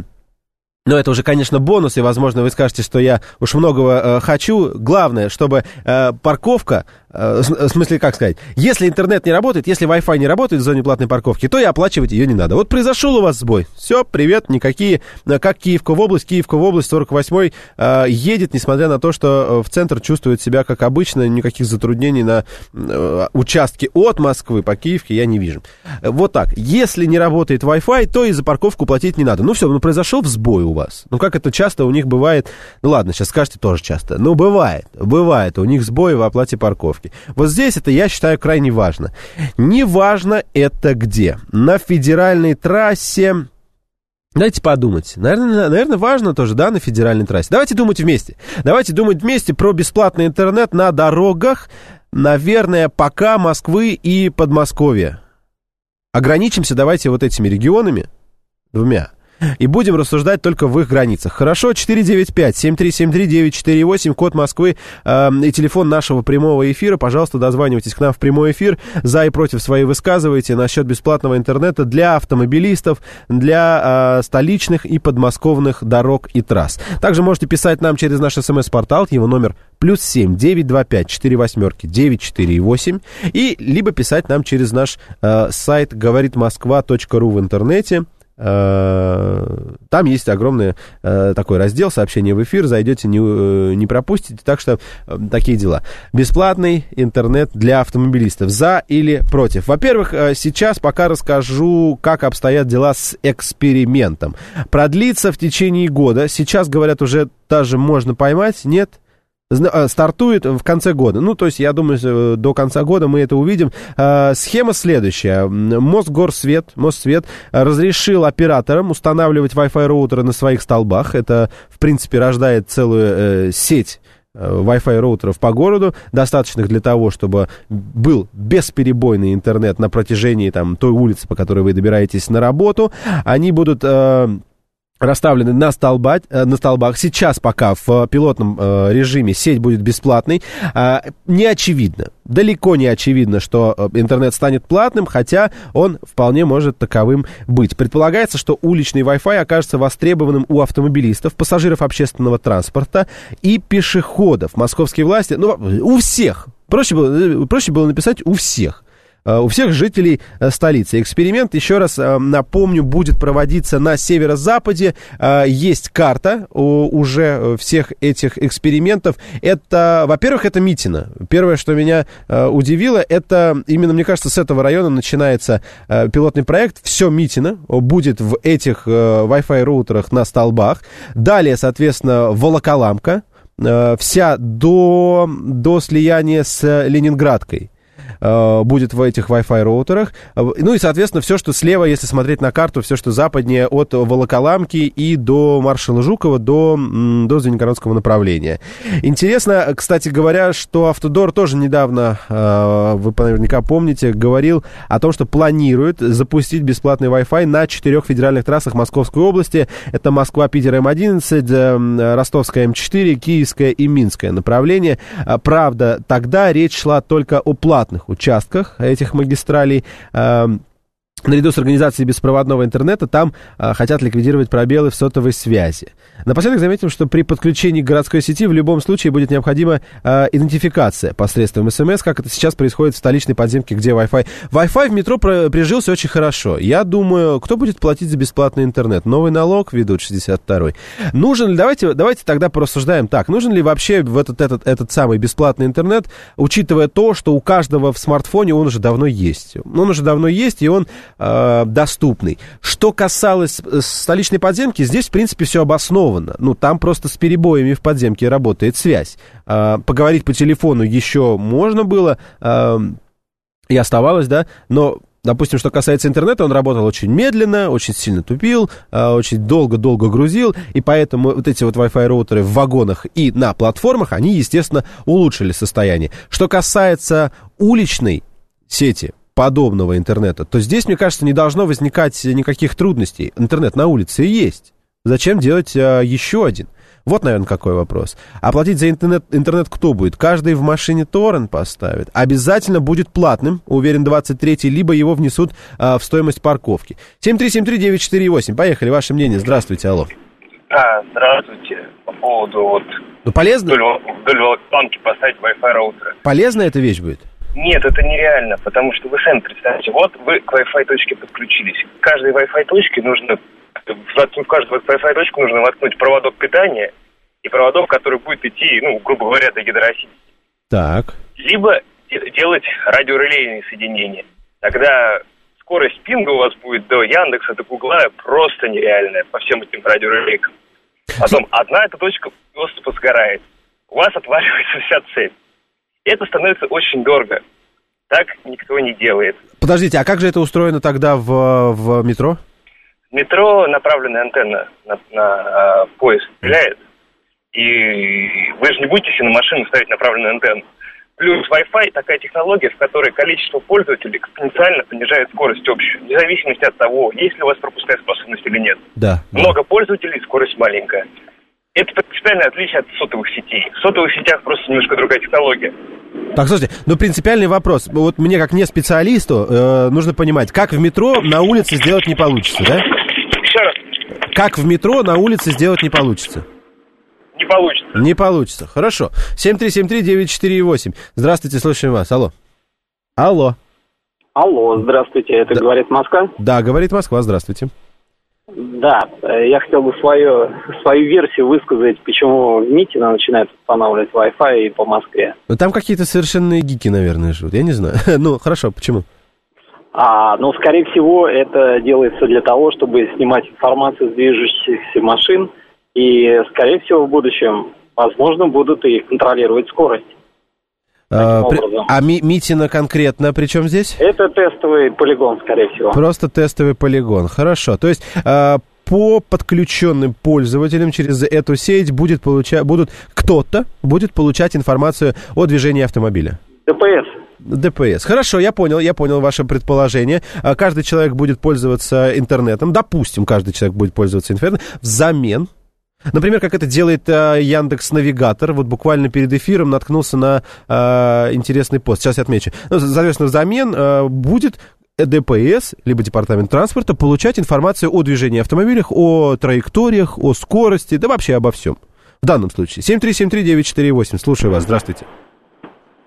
Но это уже, конечно, бонус, и, возможно, вы скажете, что я уж многого э, хочу. Главное, чтобы э, парковка, э, в смысле, как сказать, если интернет не работает, если Wi-Fi не работает в зоне платной парковки, то и оплачивать ее не надо. Вот произошел у вас сбой. Все, привет, никакие, как Киевка в область, Киевка в область, сорок восьмой э, едет, несмотря на то, что в центр чувствует себя как обычно, никаких затруднений на э, участке от Москвы по Киевке я не вижу. Вот так. Если не работает Wi-Fi, то и за парковку платить не надо. Ну все, ну произошел взбой у вас. Ну, как это часто у них бывает, ну ладно, сейчас скажете тоже часто, но бывает, бывает у них сбои в оплате парковки. Вот здесь это, я считаю, крайне важно. Неважно это где. На федеральной трассе... Дайте подумать. Наверное, наверное, важно тоже, да, на федеральной трассе. Давайте думать вместе. Давайте думать вместе про бесплатный интернет на дорогах, наверное, пока Москвы и Подмосковья. Ограничимся давайте вот этими регионами, двумя. И будем рассуждать только в их границах. Хорошо? четыре девять пять семь три семь три девять четыре восемь, код Москвы э, и телефон нашего прямого эфира. Пожалуйста, дозванивайтесь к нам в прямой эфир. За и против свои высказывайте насчет бесплатного интернета для автомобилистов, для э, столичных и подмосковных дорог и трасс. Также можете писать нам через наш смс-портал, его номер плюс семь девять два пять четыре восьмерки девять четыре восемь, и либо писать нам через наш э, сайт говорит москва точка ру в интернете. Там есть огромный э, такой раздел «Сообщения в эфир», зайдете, не, э, не пропустите, так что э, такие дела. Бесплатный интернет для автомобилистов. За или против? Во-первых, э, сейчас пока расскажу, как обстоят дела с экспериментом. Продлится в течение года. Сейчас, говорят, уже даже можно поймать. Нет? Стартует в конце года. Ну, то есть, я думаю, до конца года мы это увидим. Э, схема следующая. Мосгорсвет, Моссвет разрешил операторам устанавливать Wi-Fi роутеры на своих столбах. Это, в принципе, рождает целую э, сеть Wi-Fi роутеров по городу, достаточных для того, чтобы был бесперебойный интернет на протяжении там, той улицы, по которой вы добираетесь на работу. Они будут... Э, расставлены на, столба, на столбах. Сейчас пока в пилотном э, режиме сеть будет бесплатной. Э, не очевидно, далеко не очевидно, что интернет станет платным, хотя он вполне может таковым быть. Предполагается, что уличный Wi-Fi окажется востребованным у автомобилистов, пассажиров общественного транспорта и пешеходов. Московские власти, ну, у всех, проще было, проще было написать «у всех». у всех жителей столицы. Эксперимент, еще раз напомню, будет проводиться на северо-западе. Есть карта уже всех этих экспериментов. Это, во-первых, это Митино. Первое, что меня удивило, это именно, мне кажется, с этого района начинается пилотный проект. Все Митино будет в этих Wi-Fi роутерах на столбах. Далее, соответственно, Волоколамка. Вся до, до слияния с Ленинградкой будет в этих Wi-Fi роутерах. Ну и, соответственно, все, что слева, если смотреть на карту, все, что западнее от Волоколамки и до Маршала Жукова, до, до Звенигородского направления. Интересно, кстати говоря, что Автодор тоже недавно, вы наверняка помните, говорил о том, что планирует запустить бесплатный Wi-Fi на четырех федеральных трассах Московской области. Это Москва-Питер М одиннадцать, Ростовская М четыре, Киевское и Минское направление. Правда, тогда речь шла только о платных участках этих магистралей. Наряду с организацией беспроводного интернета там а, хотят ликвидировать пробелы в сотовой связи. Напоследок заметим, что при подключении к городской сети в любом случае будет необходима а, идентификация посредством СМС, как это сейчас происходит в столичной подземке, где Wi-Fi. Wi-Fi в метро прижился очень хорошо. Я думаю, кто будет платить за бесплатный интернет? Новый налог ведут шестьдесят второй. Нужен ли, давайте, давайте тогда порассуждаем так, нужен ли вообще в этот, этот, этот самый бесплатный интернет, учитывая то, что у каждого в смартфоне он уже давно есть. Он уже давно есть, и он доступный. Что касалось столичной подземки, здесь, в принципе, все обосновано. Ну, там просто с перебоями в подземке работает связь. Поговорить по телефону еще можно было, и оставалось, да, но, допустим, что касается интернета, он работал очень медленно, очень сильно тупил, очень долго-долго грузил, и поэтому вот эти вот Wi-Fi роутеры в вагонах и на платформах, они, естественно, улучшили состояние. Что касается уличной сети, подобного интернета, то здесь, мне кажется, не должно возникать никаких трудностей. Интернет на улице есть. Зачем делать а, еще один? Вот, наверное, какой вопрос. Оплатить за интернет, интернет кто будет? Каждый в машине торрент поставит. Обязательно будет платным, уверен, двадцать третий, либо его внесут а, в стоимость парковки. семь три семь три девять четыре восемь. Поехали, ваше мнение. Здравствуйте, алло.
А, здравствуйте. По поводу вот...
Ну, полезно?
Вдоль, вдоль Волоколамки поставить Wi-Fi роутеры.
Полезная эта вещь будет?
Нет, это нереально, потому что вы сами представьте, вот вы к Wi-Fi точке подключились. К каждой Wi-Fi точке нужно, в каждую Wi-Fi точку нужно воткнуть проводок питания и проводок, который будет идти, ну, грубо говоря, до гидросети.
Так.
Либо делать радиорелейные соединения. Тогда скорость пинга у вас будет до Яндекса, до Гугла просто нереальная по всем этим радиорелейкам. Потом одна эта точка доступа сгорает. У вас отваливается вся цепь. Это становится очень дорого. Так никто не делает.
Подождите, а как же это устроено тогда в, в метро?
В метро направленная антенна на, на а, поезд стреляет. И вы же не будете себе на машину ставить направленную антенну. Плюс Wi-Fi такая технология, в которой количество пользователей экспоненциально понижает скорость общую. Вне зависимости от того, есть ли у вас пропускная способность или нет.
Да.
Много пользователей, скорость маленькая. Это принципиальное отличие от сотовых сетей. В сотовых сетях просто немножко другая технология.
Так, слушайте, ну принципиальный вопрос. Вот мне, как не специалисту, э, нужно понимать, как в метро на улице сделать не получится, да?
Еще раз.
Как в метро на улице сделать не получится?
Не получится.
Не получится. Хорошо. семь три семь три девять четыре восемь. Здравствуйте, слушаем вас. Алло. Алло.
Алло, здравствуйте. Это
да.
говорит Москва?
Да, говорит Москва. Здравствуйте.
Да, я хотел бы свою, свою версию высказать, почему в Митино начинают устанавливать Wi-Fi по Москве.
Ну, там какие-то совершенные гики, наверное, живут. Я не знаю. Ну, хорошо, почему?
А, ну, скорее всего, это делается для того, чтобы снимать информацию с движущихся машин. И, скорее всего, в будущем, возможно, будут и контролировать скорость.
А, при, а Ми, Митино конкретно при чем здесь?
Это тестовый полигон, скорее всего.
Просто тестовый полигон. Хорошо. То есть а, по подключенным пользователям через эту сеть будет получа... будут кто-то будет получать информацию о движении автомобиля?
ДПС.
ДПС. Хорошо, я понял, я понял ваше предположение. Каждый человек будет пользоваться интернетом. Допустим, каждый человек будет пользоваться интернетом взамен. Например, как это делает э, Яндекс.Навигатор. Вот буквально перед эфиром наткнулся на э, интересный пост. Сейчас я отмечу. Ну, соответственно, взамен э, будет ДПС, либо Департамент транспорта, получать информацию о движении автомобилях, о траекториях, о скорости, да вообще обо всем. В данном случае. семь три семь три девять четыре восемь. Слушаю вас. Здравствуйте.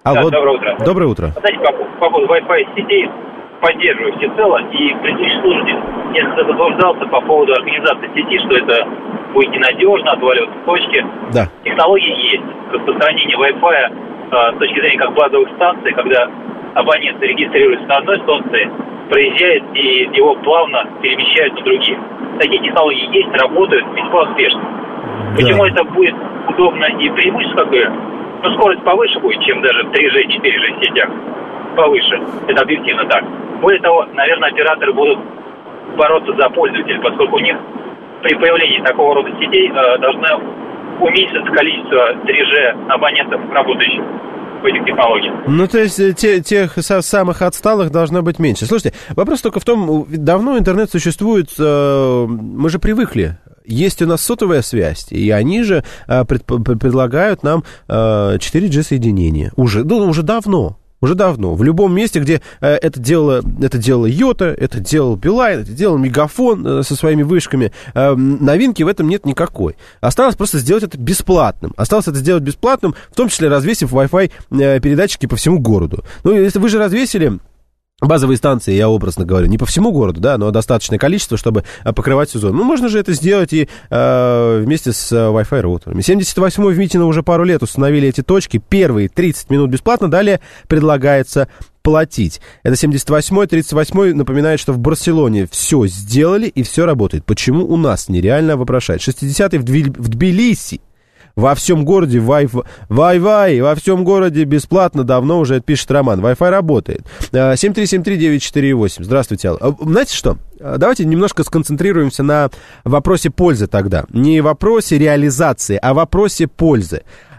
А
да,
вот...
Доброе утро.
Доброе утро.
Знаете, по, по поводу Wi-Fi сетей поддерживаю всецело, и предыдущий слушатель несколько заблуждался по поводу организации сети, что это будет ненадежно, отваливаться точки.
Да.
Технологии есть. Распространение Wi-Fi э, с точки зрения как базовых станций, когда абонент регистрируется на одной станции, проезжает и его плавно перемещают на другие. Такие технологии есть, работают весьма успешно. Да. Почему это будет удобно и преимущество, как бы, ну, скорость повыше будет, чем даже в три джи, четыре джи сетях. Повыше. Это объективно так. Более того, наверное, операторы будут бороться за пользователя, поскольку у них при появлении такого рода сетей э, должно уменьшиться количество три джи абонентов, работающих в этих технологиях.
Ну, то есть те, тех самых отсталых должно быть меньше. Слушайте, вопрос только в том, давно интернет существует, э, мы же привыкли. Есть у нас сотовая связь, и они же э, пред, предлагают нам э, четыре джи соединение. Уже, ну, уже давно. Уже давно. В любом месте, где э, это делало, это делала Йота, это делал Билайн, это делал Мегафон э, со своими вышками, э, новинки в этом нет никакой. Осталось просто сделать это бесплатным. Осталось это сделать бесплатным, в том числе развесив Wi-Fi э, передатчики по всему городу. Ну, если вы же развесили базовые станции, я образно говорю, не по всему городу, да, но достаточное количество, чтобы покрывать всю зону. Ну, можно же это сделать и э, вместе с Wi-Fi роутерами. семьдесят восьмой в Митино уже пару лет установили эти точки. Первые тридцать минут бесплатно, далее предлагается платить. Это семьдесят восьмой, тридцать восьмой напоминает, что в Барселоне все сделали и все работает. Почему у нас нереально вопрошать? шестидесятый в, Дви- в Тбилиси. Во всем городе Wi-Fi, Wi-Fi, во всем городе бесплатно, давно уже, это пишет Роман. Wi-Fi работает. семь три семь три девять четыре восемь. Здравствуйте, Алла. Знаете что? Давайте немножко сконцентрируемся на вопросе пользы тогда. Не вопросе реализации, а вопросе пользы.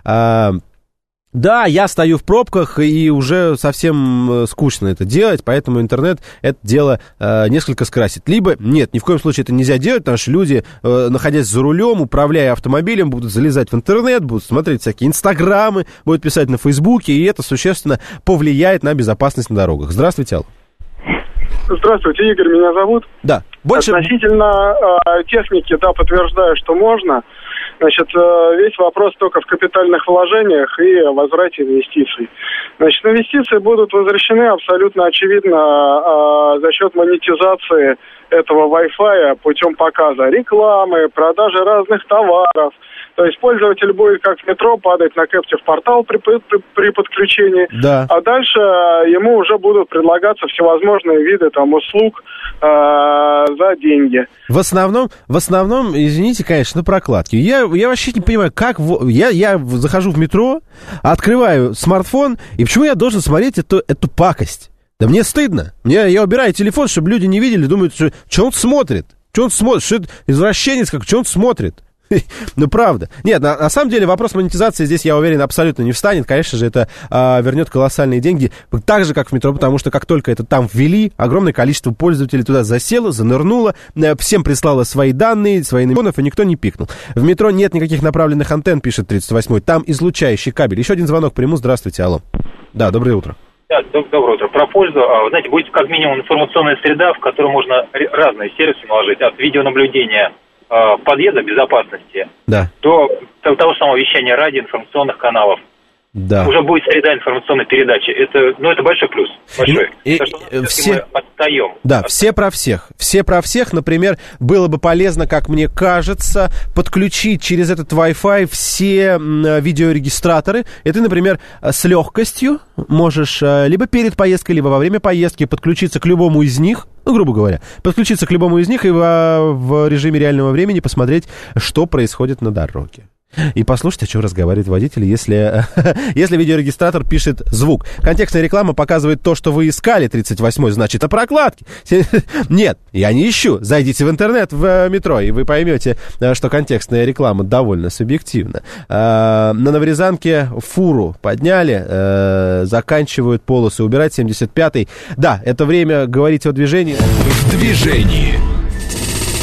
Да, я стою в пробках, и уже совсем скучно это делать, поэтому интернет это дело э, несколько скрасит. Либо, нет, ни в коем случае это нельзя делать, потому что люди, э, находясь за рулем, управляя автомобилем, будут залезать в интернет, будут смотреть всякие инстаграмы, будут писать на фейсбуке, и это существенно повлияет на безопасность на дорогах. Здравствуйте, Алла.
Здравствуйте, Игорь, меня зовут.
Да. Больше...
Относительно э, техники, да, подтверждаю, что можно. Значит, весь вопрос только в капитальных вложениях и возврате инвестиций. Значит, инвестиции будут возвращены абсолютно очевидно за счет монетизации этого Wi-Fi путем показа рекламы, продажи разных товаров. То есть пользователь будет, как в метро, падать на Captive портал при, при, при подключении,
да.
А дальше ему уже будут предлагаться всевозможные виды там, услуг э, за деньги.
В основном, в основном, извините, конечно, на прокладке. Я, я вообще не понимаю, как... Я, я захожу в метро, открываю смартфон, и почему я должен смотреть эту, эту пакость? Да мне стыдно. Мне, я убираю телефон, чтобы люди не видели, думают, что, что он смотрит. Что он смотрит? Что это извращенец, как, что он смотрит? Ну, правда. Нет, на, на самом деле вопрос монетизации здесь, я уверен, абсолютно не встанет. Конечно же, это а, вернет колоссальные деньги, так же, как в метро, потому что как только это там ввели, огромное количество пользователей туда засело, занырнуло, всем прислало свои данные, свои номера, и никто не пикнул. В метро нет никаких направленных антенн, пишет тридцать восьмой, там излучающий кабель. Еще один звонок приму. Здравствуйте, алло. Да, доброе утро.
Да, доброе утро. Про пользу. Знаете, будет как минимум информационная среда, в которой можно разные сервисы наложить, от видеонаблюдения подъезда безопасности,
да,
до того же самого вещания радио, информационных каналов.
Да.
Уже будет среда информационной передачи. Это, ну, это большой плюс. Большой.
И,
Потому что
и, все...
мы отстаем.
Да, все про всех. Все про всех. Например, было бы полезно, как мне кажется, подключить через этот Wi-Fi все видеорегистраторы. И ты, например, с легкостью можешь либо перед поездкой, либо во время поездки подключиться к любому из них, ну, грубо говоря, подключиться к любому из них и в, в режиме реального времени посмотреть, что происходит на дороге. И послушать, о чем разговаривает водитель, если, если видеорегистратор пишет звук. Контекстная реклама показывает то, что вы искали, тридцать восьмой, значит, о прокладке. Нет, я не ищу. Зайдите в интернет, в метро, и вы поймете, что контекстная реклама довольно субъективна. На Новорязанке фуру подняли, заканчивают полосы убирать, семьдесят пятый. Да, это время говорить о движении.
В движении.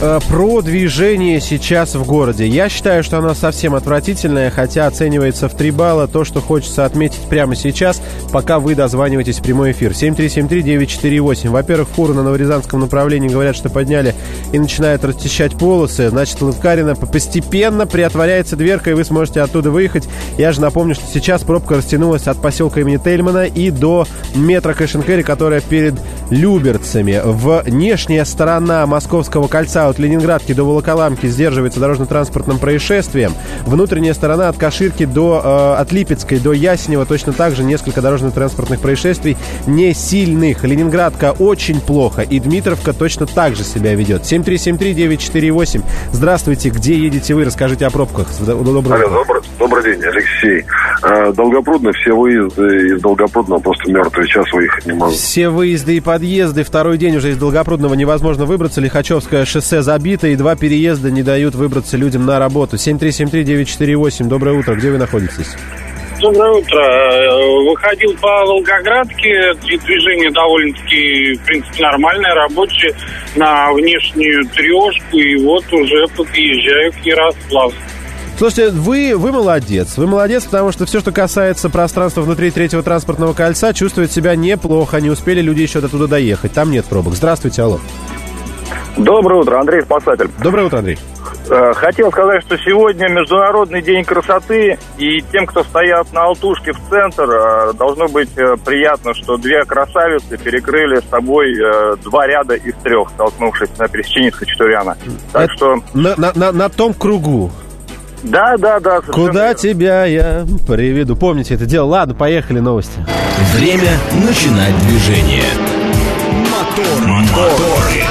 э, про движение сейчас в городе. Я считаю, что оно совсем отвратительное, хотя оценивается в три балла. То, что хочется отметить прямо сейчас, пока вы дозваниваетесь в прямой эфир. семь три семь три девять четыре восемь. Во-первых, фуру на Новорязанском направлении говорят, что подняли и начинают расчищать полосы. Значит, Лыткарино постепенно приотворяется дверка, и вы сможете оттуда выехать. Я же напомню, что сейчас пробка растянулась от поселка имени Тельмана и до метро Кэш-энд-Кэрри, которая перед Люберцами. Внешняя сторона Московского кольца от Ленинградки до Волоколамки сдерживается дорожно-транспортным происшествием. Внутренняя сторона от Каширки до, э, от Липецкой до Ясенева точно так же несколько дорожно-транспортных происшествий не сильных. Ленинградка очень плохо, и Дмитровка точно так же себя ведет. семь три семь три девять четыре восемь. Здравствуйте, где едете вы? Расскажите о пробках. Добрый,
Алло, добрый, добрый день, Алексей. Долгопрудно, все выезды из Долгопрудного просто мертвые, сейчас выехать не могу.
Все выезды и подъезды, второй день уже из Долгопрудного невозможно выбраться. Лихачевское шоссе забито, и два переезда не дают выбраться людям на работу. семь три семь три девять четыре восемь. Доброе утро, где вы находитесь?
Доброе утро. Выходил по Волгоградке, движение довольно-таки, в принципе, нормальное, рабочее, на внешнюю трешку, и вот уже подъезжаю к Ярославску.
Слушайте, вы, вы молодец. Вы молодец, потому что все, что касается пространства внутри третьего транспортного кольца, чувствует себя неплохо. Не успели люди еще до туда доехать. Там нет пробок. Здравствуйте, алло.
Доброе утро, Андрей Спасатель.
Доброе утро, Андрей.
Хотел сказать, что сегодня Международный день красоты, и тем, кто стоят на Алтушке в центр, должно быть приятно, что две красавицы перекрыли с собой два ряда из трех, столкнувшись на пересечении с Хачатуряна. Так
Это
что...
На, на, на, на том кругу.
Да, да, да.
Куда верно. Тебя я приведу? Помните это дело? Ладно, поехали, новости.
Время начинать движение. Мотор, моторы.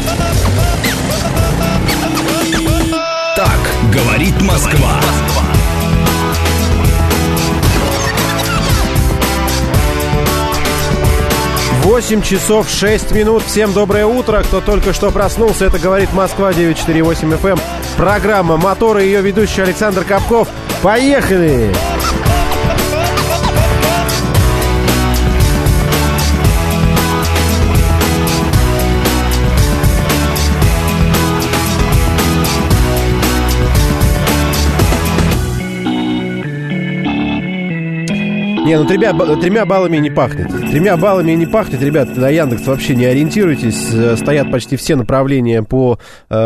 Так говорит Москва.
восемь часов шесть минут. Всем доброе утро. Кто только что проснулся, это говорит Москва девятьсот четыре и восемь эф эм. Программа «Моторы», ее ведущий Александр Капков. Поехали! Не, ну тремя, тремя баллами не пахнет. Тремя баллами не пахнет, ребят, на Яндекс вообще не ориентируйтесь. Стоят почти все направления по,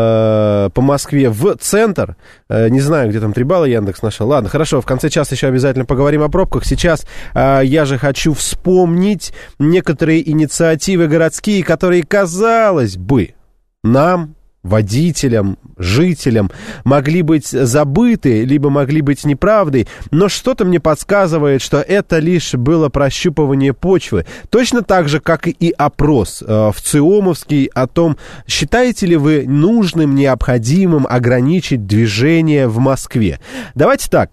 э, по Москве в центр. Э, не знаю, где там три балла Яндекс нашел. Ладно, хорошо, в конце часа еще обязательно поговорим о пробках. Сейчас э, я же хочу вспомнить некоторые инициативы городские, которые, казалось бы, нам... водителям, жителям могли быть забыты, либо могли быть неправдой, но что-то мне подсказывает, что это лишь было прощупывание почвы. Точно так же, как и опрос э, в ЦИОМовский о том, считаете ли вы нужным, необходимым ограничить движение в Москве. Давайте так.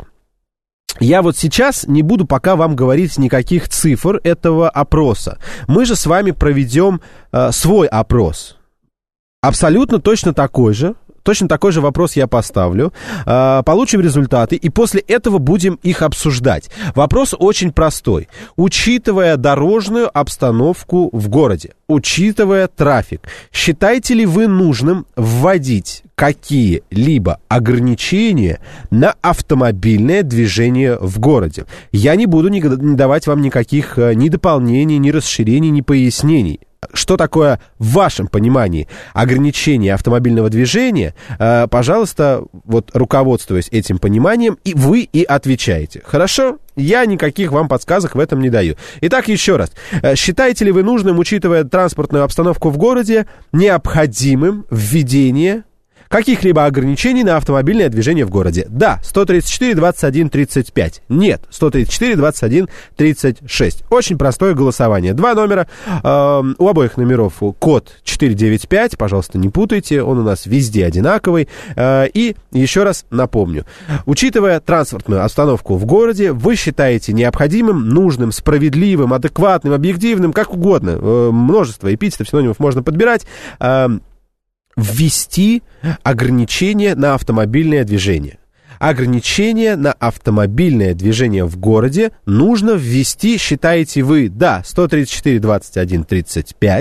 Я вот сейчас не буду пока вам говорить никаких цифр этого опроса. Мы же с вами проведем э, свой опрос. Абсолютно точно такой же, точно такой же вопрос я поставлю, э, получим результаты, и после этого будем их обсуждать. Вопрос очень простой. Учитывая дорожную обстановку в городе, учитывая трафик, считаете ли вы нужным вводить какие-либо ограничения на автомобильное движение в городе? Я не буду ни, не давать вам никаких э, ни дополнений, ни расширений, ни пояснений. Что такое в вашем понимании ограничение автомобильного движения? Э, пожалуйста, вот руководствуясь этим пониманием, и вы и отвечаете. Хорошо? Я никаких вам подсказок в этом не даю. Итак, еще раз. Считаете ли вы нужным, учитывая транспортную обстановку в городе, необходимым введение каких-либо ограничений на автомобильное движение в городе? Да, сто тридцать четыре двадцать один тридцать пять. Нет, сто тридцать четыре двадцать один тридцать шесть. Очень простое голосование. Два номера. Э, у обоих номеров код четыреста девяносто пять. Пожалуйста, не путайте. Он у нас везде одинаковый. Э, и еще раз напомню. Учитывая транспортную обстановку в городе, вы считаете необходимым, нужным, справедливым, адекватным, объективным, как угодно. Э, множество эпитетов, синонимов можно подбирать. Э, ввести ограничения на автомобильное движение. Ограничения на автомобильное движение в городе нужно ввести, считаете вы, да, сто тридцать четыре двадцать один тридцать пять,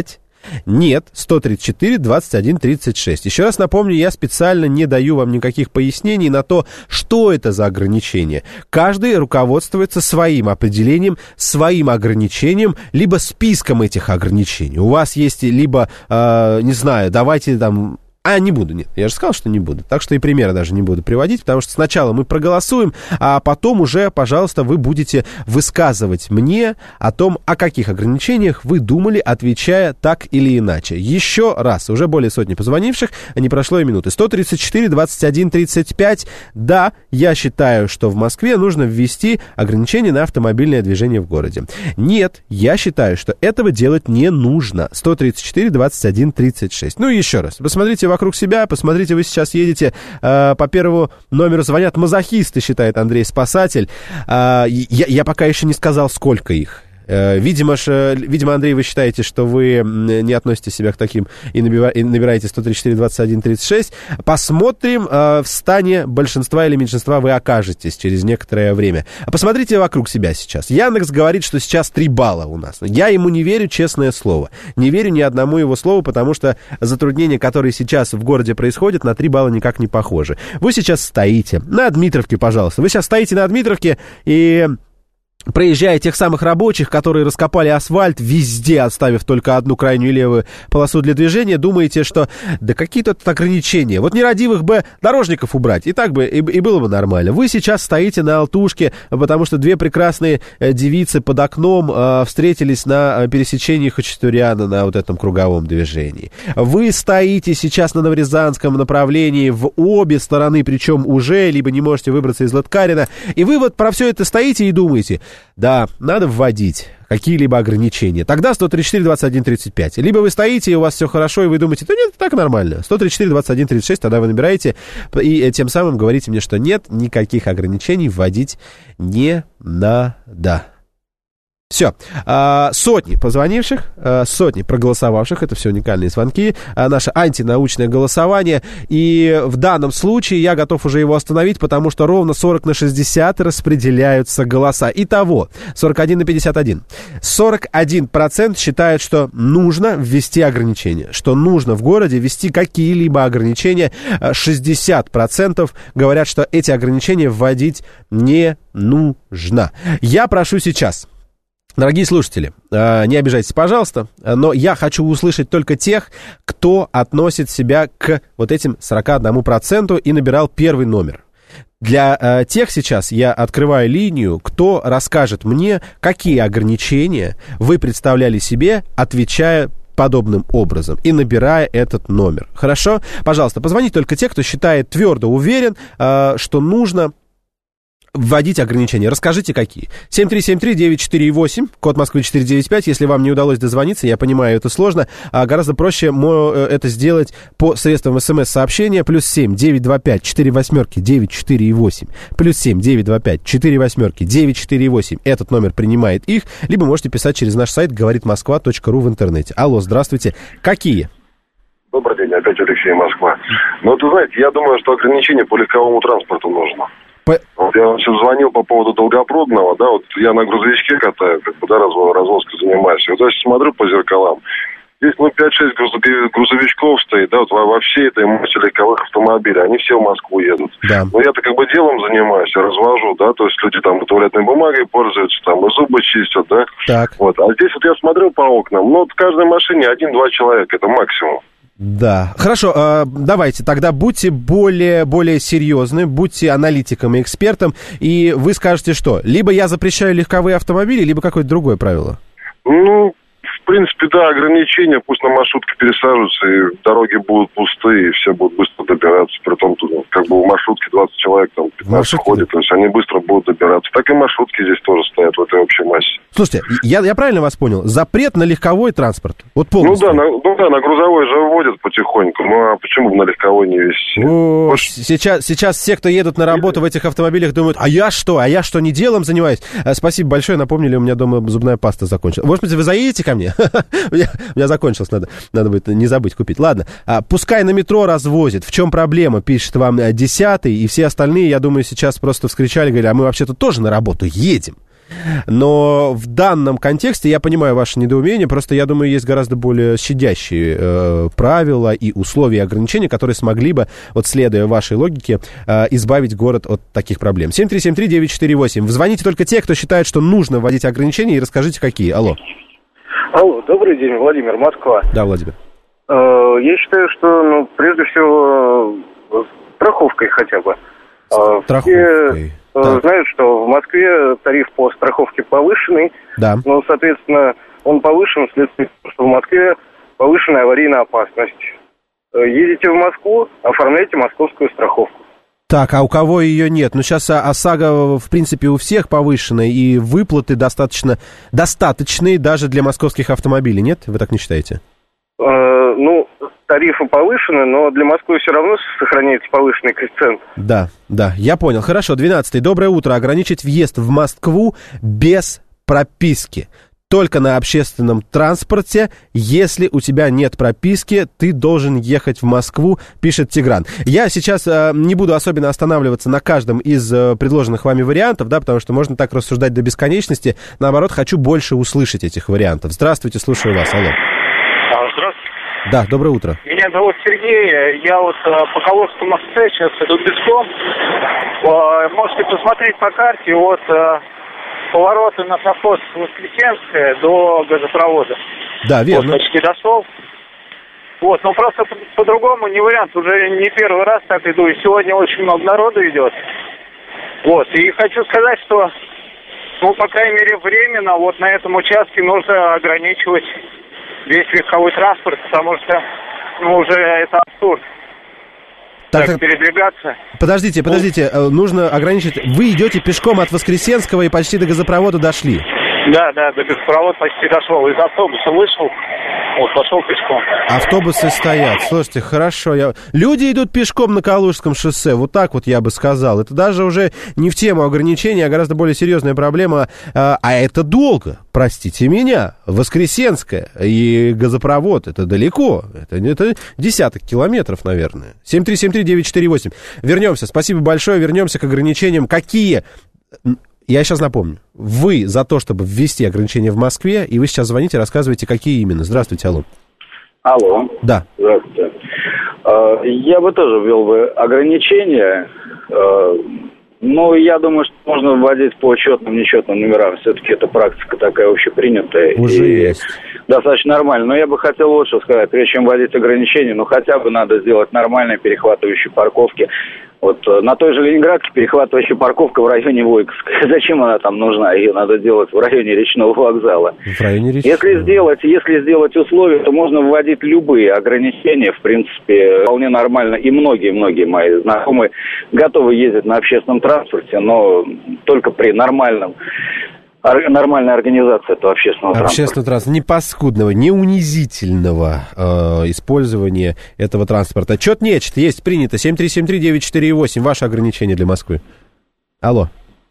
Нет, сто тридцать четыре двадцать один тридцать шесть. Еще раз напомню, я специально не даю вам никаких пояснений на то, что это за ограничение. Каждый руководствуется своим определением, своим ограничением, либо списком этих ограничений. У вас есть либо, э, не знаю, давайте там... А, не буду, нет, я же сказал, что не буду. Так что и примеры даже не буду приводить, потому что сначала мы проголосуем, а потом уже, пожалуйста, вы будете высказывать мне о том, о каких ограничениях вы думали, отвечая так или иначе. Еще раз, уже более сотни позвонивших, не прошло и минуты. сто тридцать четыре двадцать один тридцать пять. Да, я считаю, что в Москве нужно ввести ограничения на автомобильное движение в городе. Нет, я считаю, что этого делать не нужно. сто тридцать четыре двадцать один тридцать шесть. Ну и еще раз, посмотрите вокруг себя, посмотрите, вы сейчас едете э, по первому номеру, звонят мазохисты, считает Андрей Спасатель. Э, я, я пока еще не сказал, сколько их. Видимо, ш, видимо, Андрей, вы считаете, что вы не относите себя к таким и набираете сто тридцать четыре двадцать один тридцать шесть. Посмотрим, в стане большинства или меньшинства вы окажетесь через некоторое время. Посмотрите вокруг себя сейчас. Яндекс говорит, что сейчас три балла у нас. Я ему не верю, честное слово. Не верю ни одному его слову, потому что затруднения, которые сейчас в городе происходят, на три балла никак не похожи. Вы сейчас стоите на Дмитровке, пожалуйста. Вы сейчас стоите на Дмитровке и... проезжая тех самых рабочих, которые раскопали асфальт везде, оставив только одну крайнюю левую полосу для движения, думаете, что да какие тут ограничения. Вот нерадивых бы дорожников убрать, и так бы, и, и было бы нормально. Вы сейчас стоите на Алтушке, потому что две прекрасные девицы под окном э, встретились на пересечении Хачатуряна на вот этом круговом движении. Вы стоите сейчас на Новорязанском направлении в обе стороны, причем уже, либо не можете выбраться из Лыткарина, и вы вот про все это стоите и думаете... Да, надо вводить какие-либо ограничения. Тогда сто тридцать четыре двадцать один тридцать пять. Либо вы стоите, и у вас все хорошо, и вы думаете, да нет, так нормально. сто тридцать четыре двадцать один тридцать шесть, тогда вы набираете, и тем самым говорите мне, что нет, никаких ограничений вводить не надо. Все, сотни позвонивших, сотни проголосовавших, это все уникальные звонки, наше антинаучное голосование, и в данном случае я готов уже его остановить, потому что ровно сорок на шестьдесят распределяются голоса. Итого, сорок один на пятьдесят один. сорок один процент считают, что нужно ввести ограничения, что нужно в городе ввести какие-либо ограничения. шестьдесят процентов говорят, что эти ограничения вводить не нужно. Я прошу сейчас... Дорогие слушатели, не обижайтесь, пожалуйста, но я хочу услышать только тех, кто относит себя к вот этим сорока одному проценту и набирал первый номер. Для тех сейчас я открываю линию, кто расскажет мне, какие ограничения вы представляли себе, отвечая подобным образом и набирая этот номер. Хорошо? Пожалуйста, позвоните только те, кто считает твердо уверен, что нужно... вводить ограничения. Расскажите, какие. семь три семь три девять четыре восемь, код Москвы четыреста девяносто пять. Если вам не удалось дозвониться, я понимаю, это сложно. А гораздо проще это сделать по средствам смс-сообщения. Плюс семь девять два пять четыре восьмерки девять четыре восемь. Плюс семь девять два пять четыре восьмерки девять четыре восемь. Этот номер принимает их. Либо можете писать через наш сайт говорит москва точка ру в интернете. Алло, здравствуйте. Какие?
Добрый день, опять Алексей, Москва. Ну, вот вы знаете, я думаю, что ограничение по легковому транспорту нужно.
По...
Вот я вам сейчас звонил по поводу долгопрудного, да, вот я на грузовичке катаю, как бы, да, развозкой занимаюсь. Вот я смотрю по зеркалам, здесь, ну, пять-шесть грузовичков стоит, да, вот во, во всей этой массе легковых автомобилей, они все в Москву едут. Да. Но я-то как бы делом занимаюсь, я развожу, да, то есть люди там туалетной бумагой пользуются, там, и зубы чистят, да. Так. Вот, а здесь вот я смотрю по окнам, ну, вот в каждой машине один-два человека, это максимум.
Да, хорошо, э, давайте тогда будьте более, более серьезны, будьте аналитиком и экспертом, и вы скажете что? Либо я запрещаю легковые автомобили, либо какое-то другое правило?
Ну, в принципе, да, ограничения, пусть на маршрутке пересаживаются, и дороги будут пустые, и все будут быстро добираться. Притом, тут, как бы в маршрутке двадцать человек, там, пятнадцать маршрутки ходит, то есть они быстро будут добираться. Так и маршрутки здесь тоже стоят в этой общей массе.
Слушайте, я, я правильно вас понял? Запрет на легковой транспорт? Вот полностью.
Ну да, на, ну да, на грузовой же вводят потихоньку, ну а почему бы на легковой не везти?
О, Может... сейчас, сейчас все, кто едут на работу в этих автомобилях, думают, а я что? А я что, не делом занимаюсь? Спасибо большое, напомнили, у меня дома зубная паста закончилась. Может быть, вы заедете ко мне? У меня, у меня закончилось, надо, надо будет не забыть купить. Ладно, а, пускай на метро развозят. В чем проблема, пишет вам десятый, и все остальные, я думаю, сейчас просто вскричали, говорили, а мы вообще-то тоже на работу едем. Но в данном контексте я понимаю ваше недоумение, просто я думаю, есть гораздо более щадящие э, правила и условия и ограничения, которые смогли бы, вот следуя вашей логике, э, избавить город от таких проблем. семь три семь три девять четыре восемь. Звоните только те, кто считает, что нужно вводить ограничения, и расскажите, какие. Алло.
Алло, добрый день, Владимир, Москва.
Да, Владимир.
Э, я считаю, что, ну, прежде всего, страховкой хотя бы.
Страховкой.
Все
так.
знают, что в Москве тариф по страховке повышенный.
Да.
Но, соответственно, он повышен вследствие того, что в Москве повышенная аварийная опасность. Едете в Москву, оформляйте московскую страховку.
Так, а у кого ее нет? Ну, сейчас ОСАГО, в принципе, у всех повышена, и выплаты достаточно достаточные даже для московских автомобилей, нет? Вы так не считаете?
Э, ну, тарифы повышены, но для Москвы все равно сохраняется повышенный коэффициент.
Да, да, я понял. Хорошо, двенадцатый. Доброе утро. Ограничить въезд в Москву без прописки. Только на общественном транспорте. Если у тебя нет прописки, ты должен ехать в Москву, пишет Тигран. Я сейчас э, не буду особенно останавливаться на каждом из э, предложенных вами вариантов, да, потому что можно так рассуждать до бесконечности. Наоборот, хочу больше услышать этих вариантов. Здравствуйте, слушаю вас. Алло.
Здравствуйте.
Да, доброе утро.
Меня зовут Сергей. Я вот по Калужскому шоссе сейчас иду пешком. Можете посмотреть по карте от поворота на совхоз Воскресенская до газопровода.
Да, верно.
Вот, почти дошел. Вот, но просто по-другому не вариант. Уже не первый раз так иду, и сегодня очень много народу идет. Вот, и хочу сказать, что, ну, по крайней мере, временно вот на этом участке нужно ограничивать весь легковой транспорт, потому что, ну, уже это абсурд.
Так,
так передвигаться.
Подождите, подождите, нужно ограничить. Вы идете пешком от Воскресенского и почти до газопровода дошли?
Да, да, до газопровода почти дошел. Из автобуса вышел, вот, пошел пешком.
Автобусы стоят. Слушайте, хорошо. Я... Люди идут пешком на Калужском шоссе. Вот так вот я бы сказал. Это даже уже не в тему ограничений, а гораздо более серьезная проблема. А, а это долго. Простите меня. Воскресенская и газопровод. Это далеко. Это, это десяток километров, наверное. семь три семь три девять четыре восемь. Вернемся. Спасибо большое. Вернемся к ограничениям. Какие... Я сейчас напомню. Вы за то, чтобы ввести ограничения в Москве, и вы сейчас звоните, рассказываете, какие именно. Здравствуйте, алло.
Алло.
Да.
Здравствуйте. Я бы тоже ввел бы ограничения. Но я думаю, что можно вводить по учетным, нечетным номерам. Все-таки это практика такая общепринятая.
Уже
и
есть.
Достаточно нормально. Но я бы хотел лучше сказать, прежде чем вводить ограничения, ну хотя бы надо сделать нормальные перехватывающие парковки. Вот на той же Ленинградке перехватывающая парковка в районе Войковской. Зачем она там нужна? Ее надо делать в районе речного вокзала.
В районе речного.
Если сделать, если сделать условия, то можно вводить любые ограничения, в принципе, вполне нормально. И многие-многие мои знакомые готовы ездить на общественном транспорте, но только при нормальном нормальная организация этого общественного транспорта.
Общественного транспорта. Не паскудного, не унизительного э, использования этого транспорта. Чет нечто есть, принято. семь три семь три девять четыре восемь. Ваше ограничение для Москвы. Алло.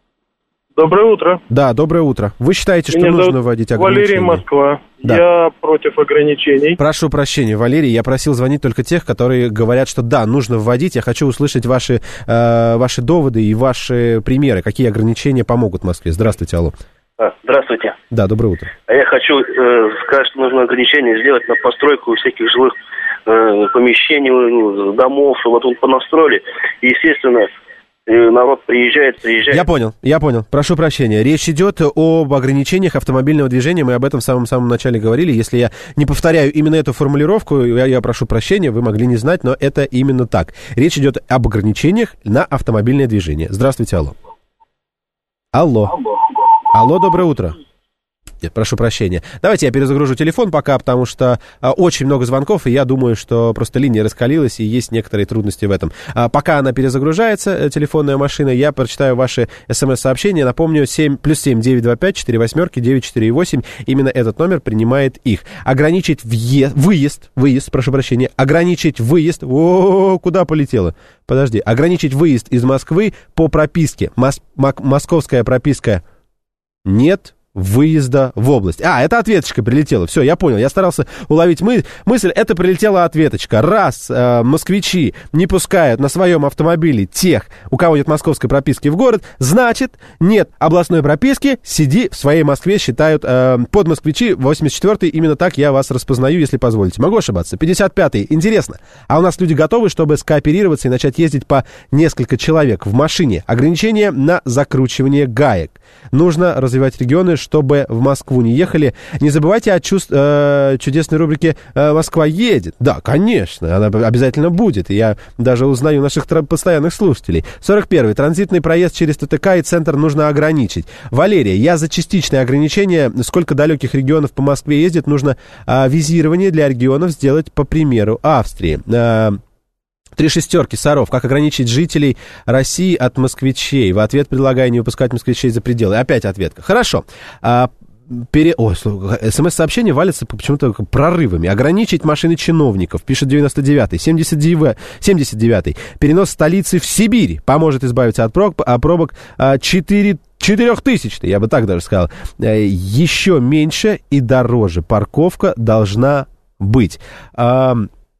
Доброе утро.
Да, доброе утро. Вы считаете, что
Меня
нужно вводить ограничения?
Валерий, Москва.
Да.
Я против ограничений.
Прошу прощения, Валерий, я просил звонить только тех, которые говорят, что да, нужно вводить. Я хочу услышать ваши, э, ваши доводы и ваши примеры. Какие ограничения помогут Москве? Здравствуйте, алло.
Здравствуйте.
Да, доброе утро.
Я хочу э, сказать, что нужно ограничение сделать на постройку всяких жилых э, помещений, ну, домов. Вот тут понастроили. И, естественно, э, народ приезжает, приезжает.
Я понял, я понял. Прошу прощения. Речь идет об ограничениях автомобильного движения. Мы об этом в самом-самом начале говорили. Если я не повторяю именно эту формулировку, я, я прошу прощения, вы могли не знать, но это именно так. Речь идет об ограничениях на автомобильное движение. Здравствуйте, алло. Алло. Алло. Алло, доброе утро. Нет, прошу прощения. Давайте я перезагружу телефон пока, потому что а, очень много звонков, и я думаю, что просто линия раскалилась, и есть некоторые трудности в этом. А, пока она перезагружается, телефонная машина, я прочитаю ваши смс-сообщения. Напомню, семь, плюс семь девять два пять четыре восьмерки девять четыре восемь. Именно этот номер принимает их. Ограничить въезд, выезд, выезд, прошу прощения, ограничить выезд, о, куда полетело? Подожди, ограничить выезд из Москвы по прописке. Мос, московская прописка нет, выезда в область. А, это ответочка прилетела. Все, я понял. Я старался уловить мы... мысль. Это прилетела ответочка. Раз э, москвичи не пускают на своем автомобиле тех, у кого нет московской прописки в город, значит, нет областной прописки, сиди в своей Москве, считают э, подмосквичи. восемьдесят четвёртый, именно так я вас распознаю, если позволите. Могу ошибаться. пятьдесят пятый. Интересно. А у нас люди готовы, чтобы скооперироваться и начать ездить по несколько человек в машине? Ограничение на закручивание гаек. Нужно развивать регионы, чтобы в Москву не ехали. Не забывайте о чувств, э, чудесной рубрике э, «Москва едет». Да, конечно, она обязательно будет. Я даже узнаю наших постоянных слушателей. сорок первый. Транзитный проезд через ТТК и центр нужно ограничить. Валерия, я за частичное ограничение. Сколько далеких регионов по Москве ездит, нужно э, визирование для регионов сделать по примеру Австрии. Э, Три шестерки, Саров. Как ограничить жителей России от москвичей? В ответ предлагаю не выпускать москвичей за пределы. Опять ответка. Хорошо. А, пере... Ой, смс-сообщение валится почему-то прорывами. Ограничить машины чиновников, пишет девяносто девятый. семьдесят девятый. Перенос столицы в Сибирь поможет избавиться от проб... пробок. четыре Четырехтысячный, я бы так даже сказал. Еще меньше и дороже парковка должна быть. А...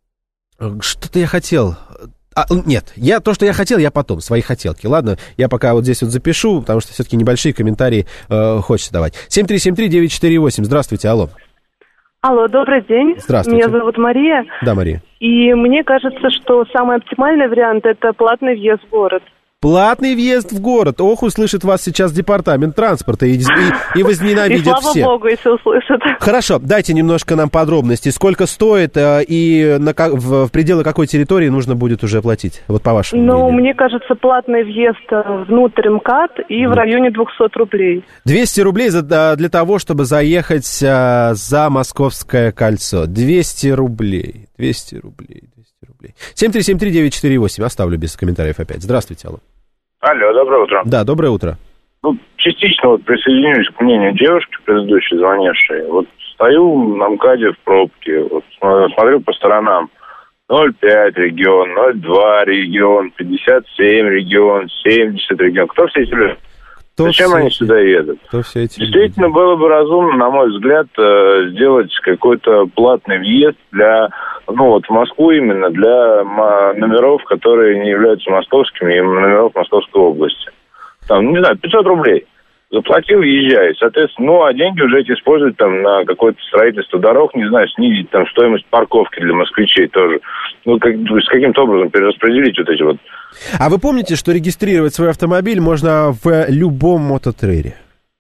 Что-то я хотел... А, нет, я, то, что я хотел, я потом, свои хотелки. Ладно, я пока вот здесь вот запишу, потому что все-таки небольшие комментарии э, хочется давать. семь три семь три девять четыре восемь. Здравствуйте, алло.
Алло, добрый день.
Здравствуйте.
Меня зовут Мария.
Да, Мария.
И мне кажется, что самый оптимальный вариант – это платный въезд в город.
Платный въезд в город. Ох, услышит вас сейчас департамент транспорта и, и, и возненавидят все.
И слава
все.
богу, если услышат.
Хорошо, дайте немножко нам подробностей. Сколько стоит и на, в, в пределы какой территории нужно будет уже платить? Вот по вашему
Ну,
мнению.
мне кажется, платный въезд внутрь МКАД и mm. в районе двести рублей.
двести рублей за, для того, чтобы заехать за Московское кольцо. двести рублей. двести рублей. двести рублей. семь три семь три девять четыре восемь. Оставлю без комментариев опять. Здравствуйте, алло.
Алло, доброе утро.
Да, доброе утро.
Ну, частично вот присоединюсь к мнению девушки, предыдущей звонившей. Вот стою на МКАДе в пробке, вот смотрю по сторонам. ноль пять регион, ноль два регион, пятьдесят семь регион, семьдесят регион. Кто все эти люди? Кто Зачем они эти? Сюда едут?
Кто все эти
Действительно,
люди?
было бы разумно, на мой взгляд, сделать какой-то платный въезд для, ну вот в Москву именно, для номеров, которые не являются московскими, именно номеров Московской области. Там, не знаю, пятьсот рублей. Заплатил, езжай. Соответственно, ну, а деньги уже эти использовать там на какое-то строительство дорог, не знаю, снизить там стоимость парковки для москвичей тоже. Ну, как, с каким-то образом перераспределить вот эти вот.
А вы помните, что регистрировать свой автомобиль можно в любом мототрейде?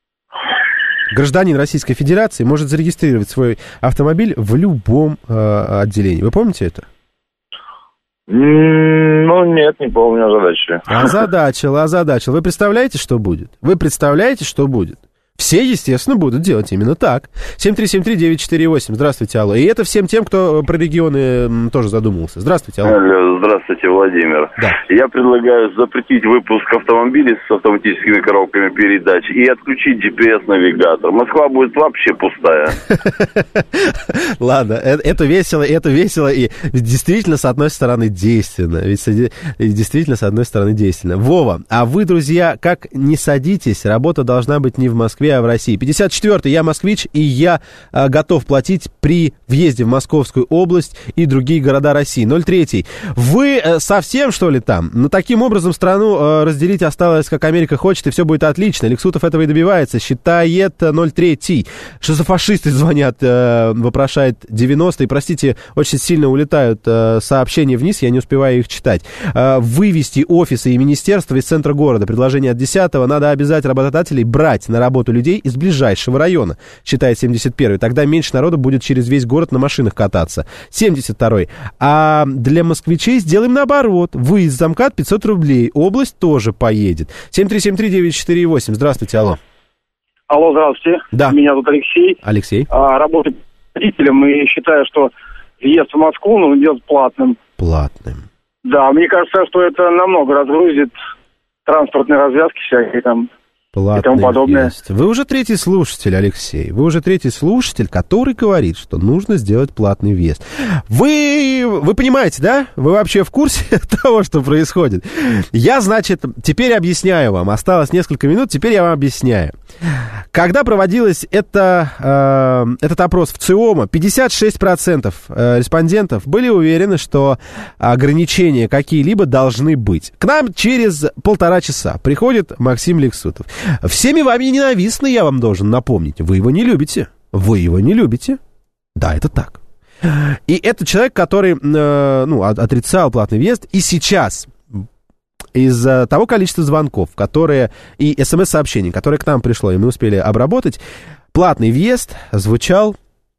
Гражданин Российской Федерации может зарегистрировать свой автомобиль в любом э, отделении. Вы помните это?
Ну, нет, не помню, озадачили.
Озадачил, озадачил. Вы представляете, что будет? Вы представляете, что будет? Все, естественно, будут делать именно так. семь три семь три девять четыре восемь. Здравствуйте, алло. И это всем тем, кто про регионы тоже задумывался. Здравствуйте, алло.
Алло, здравствуйте, Владимир.
Да.
Я предлагаю запретить выпуск автомобилей с автоматическими коробками передач и отключить джи пи эс-навигатор. Москва будет вообще пустая.
Ладно, это весело, это весело и действительно, с одной стороны, действенно. Ведь действительно, с одной стороны, действенно. Вова, а вы, друзья, как не садитесь, работа должна быть не в Москве, а в России. пятьдесят четвёртый. Я москвич, и я а, готов платить при въезде в Московскую область и другие города России. ноль три. Вы а, совсем, что ли, там? Ну, таким образом, страну а, разделить осталось, как Америка хочет, и все будет отлично. Лексутов этого и добивается. Считает ноль три. Что за фашисты звонят, а, вопрошает девяностый. Простите, очень сильно улетают а, сообщения вниз, я не успеваю их читать. А, вывести офисы и министерства из центра города. Предложение от десятого. Надо обязать работодателей брать на работу людей из ближайшего района, считает семьдесят первый. Тогда меньше народа будет через весь город на машинах кататься. семьдесят второй. А для москвичей сделаем наоборот. Выезд за МКАД пятьсот рублей. Область тоже поедет. семь три семь три девять четыре восемь. Здравствуйте, алло.
Алло, здравствуйте.
Да.
Меня зовут Алексей.
Алексей.
А, работаю водителем и считаю, что въезд в Москву нужно делать платным.
Платным.
Да, мне кажется, что это намного разгрузит транспортные развязки всякие там.
Платный
и тому подобное.
въезд. Вы уже третий слушатель, Алексей. Вы уже третий слушатель, который говорит, что нужно сделать платный въезд. Вы, вы понимаете, да? Вы вообще в курсе того, что происходит? Я, значит, теперь объясняю вам. Осталось несколько минут, теперь я вам объясняю. Когда проводилось это, э, этот опрос в ЦИОМа, пятьдесят шесть процентов э, респондентов были уверены, что ограничения какие-либо должны быть. К нам через полтора часа приходит Максим Лексутов. Всеми вами ненавистный, я вам должен напомнить. Вы его не любите. Вы его не любите. Да, это так. И это человек, который э, ну, отрицал платный въезд, и сейчас из-за того количества звонков, которые и смс-сообщений, которые к нам пришло, и мы успели обработать, платный въезд звучал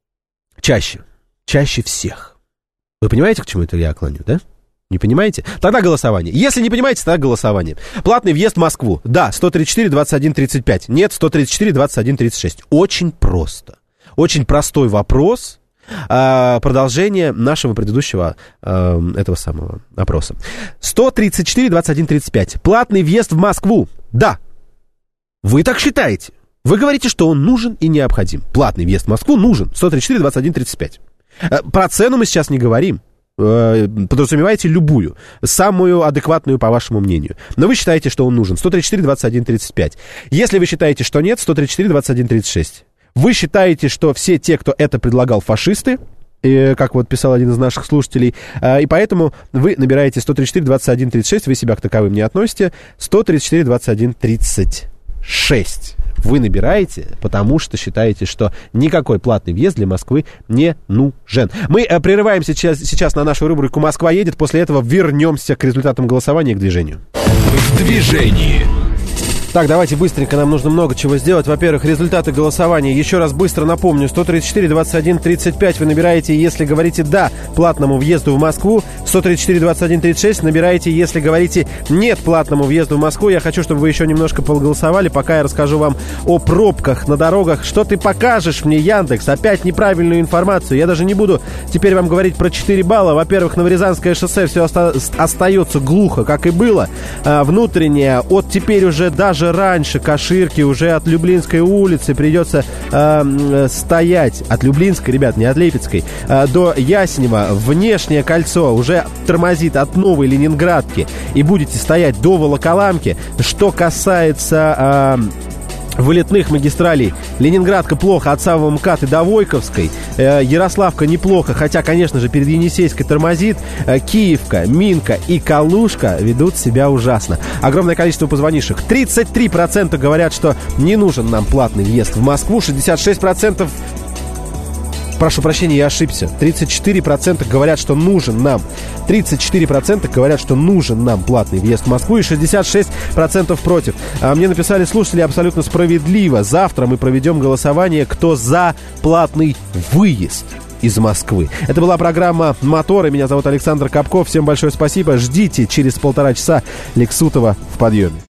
чаще. Чаще всех. Вы понимаете, к чему это я клоню, да? Не понимаете? Тогда голосование. Если не понимаете, тогда голосование. Платный въезд в Москву. Да, сто тридцать четыре двадцать один тридцать пять. Нет, сто тридцать четыре двадцать один тридцать шесть. Очень просто. Очень простой вопрос. Продолжение нашего предыдущего этого самого опроса. сто тридцать четыре двадцать один тридцать пять. Платный въезд в Москву. Да. Вы так считаете. Вы говорите, что он нужен и необходим. Платный въезд в Москву нужен. сто тридцать четыре двадцать один тридцать пять. Про цену мы сейчас не говорим. Подразумеваете любую, самую адекватную, по вашему мнению. Но вы считаете, что он нужен. сто тридцать четыре двадцать один тридцать пять. Если вы считаете, что нет, сто тридцать четыре двадцать один тридцать шесть. Вы считаете, что все те, кто это предлагал, фашисты, как вот писал один из наших слушателей, и поэтому вы набираете сто тридцать четыре двадцать один тридцать шесть, вы себя к таковым не относите, сто тридцать четыре двадцать один тридцать шесть. Вы набираете, потому что считаете, что никакой платный въезд для Москвы не нужен. Мы прерываемся сейчас, сейчас на нашу рубрику «Москва едет», после этого вернемся к результатам голосования и к движению.
В движении.
Так, давайте быстренько, нам нужно много чего сделать. Во-первых, результаты голосования. Еще раз быстро напомню, сто тридцать четыре двадцать один тридцать пять вы набираете, если говорите «да» платному въезду в Москву. сто тридцать четыре двадцать один тридцать шесть набираете, если говорите «нет» платному въезду в Москву. Я хочу, чтобы вы еще немножко проголосовали, пока я расскажу вам о пробках на дорогах. Что ты покажешь мне, Яндекс? Опять неправильную информацию. Я даже не буду теперь вам говорить про четыре балла. Во-первых, Новорязанское шоссе все оста- остается глухо, как и было. А, внутреннее, от теперь уже даже раньше Каширки, уже от Люблинской улицы придется э, стоять. От Люблинской, ребят, не от Липецкой, э, до Яснева. Внешнее кольцо уже тормозит от Новой Ленинградки. И будете стоять до Волоколамки. Что касается... Э, вылетных магистралей. Ленинградка плохо от самого МКАД и до Войковской. Э, Ярославка неплохо, хотя, конечно же, перед Енисейской тормозит. Э, Киевка, Минка и Калужка ведут себя ужасно. Огромное количество позвонивших. тридцать три процента говорят, что не нужен нам платный въезд в Москву. шестьдесят шесть процентов... Прошу прощения, я ошибся. тридцать четыре процента говорят, что нужен нам. тридцать четыре процента говорят, что нужен нам платный въезд в Москву. И шестьдесят шесть процентов против. А мне написали слушатели абсолютно справедливо. Завтра мы проведем голосование, кто за платный выезд из Москвы. Это была программа «Моторы». Меня зовут Александр Капков. Всем большое спасибо. Ждите через полтора часа Лексутова в подъеме.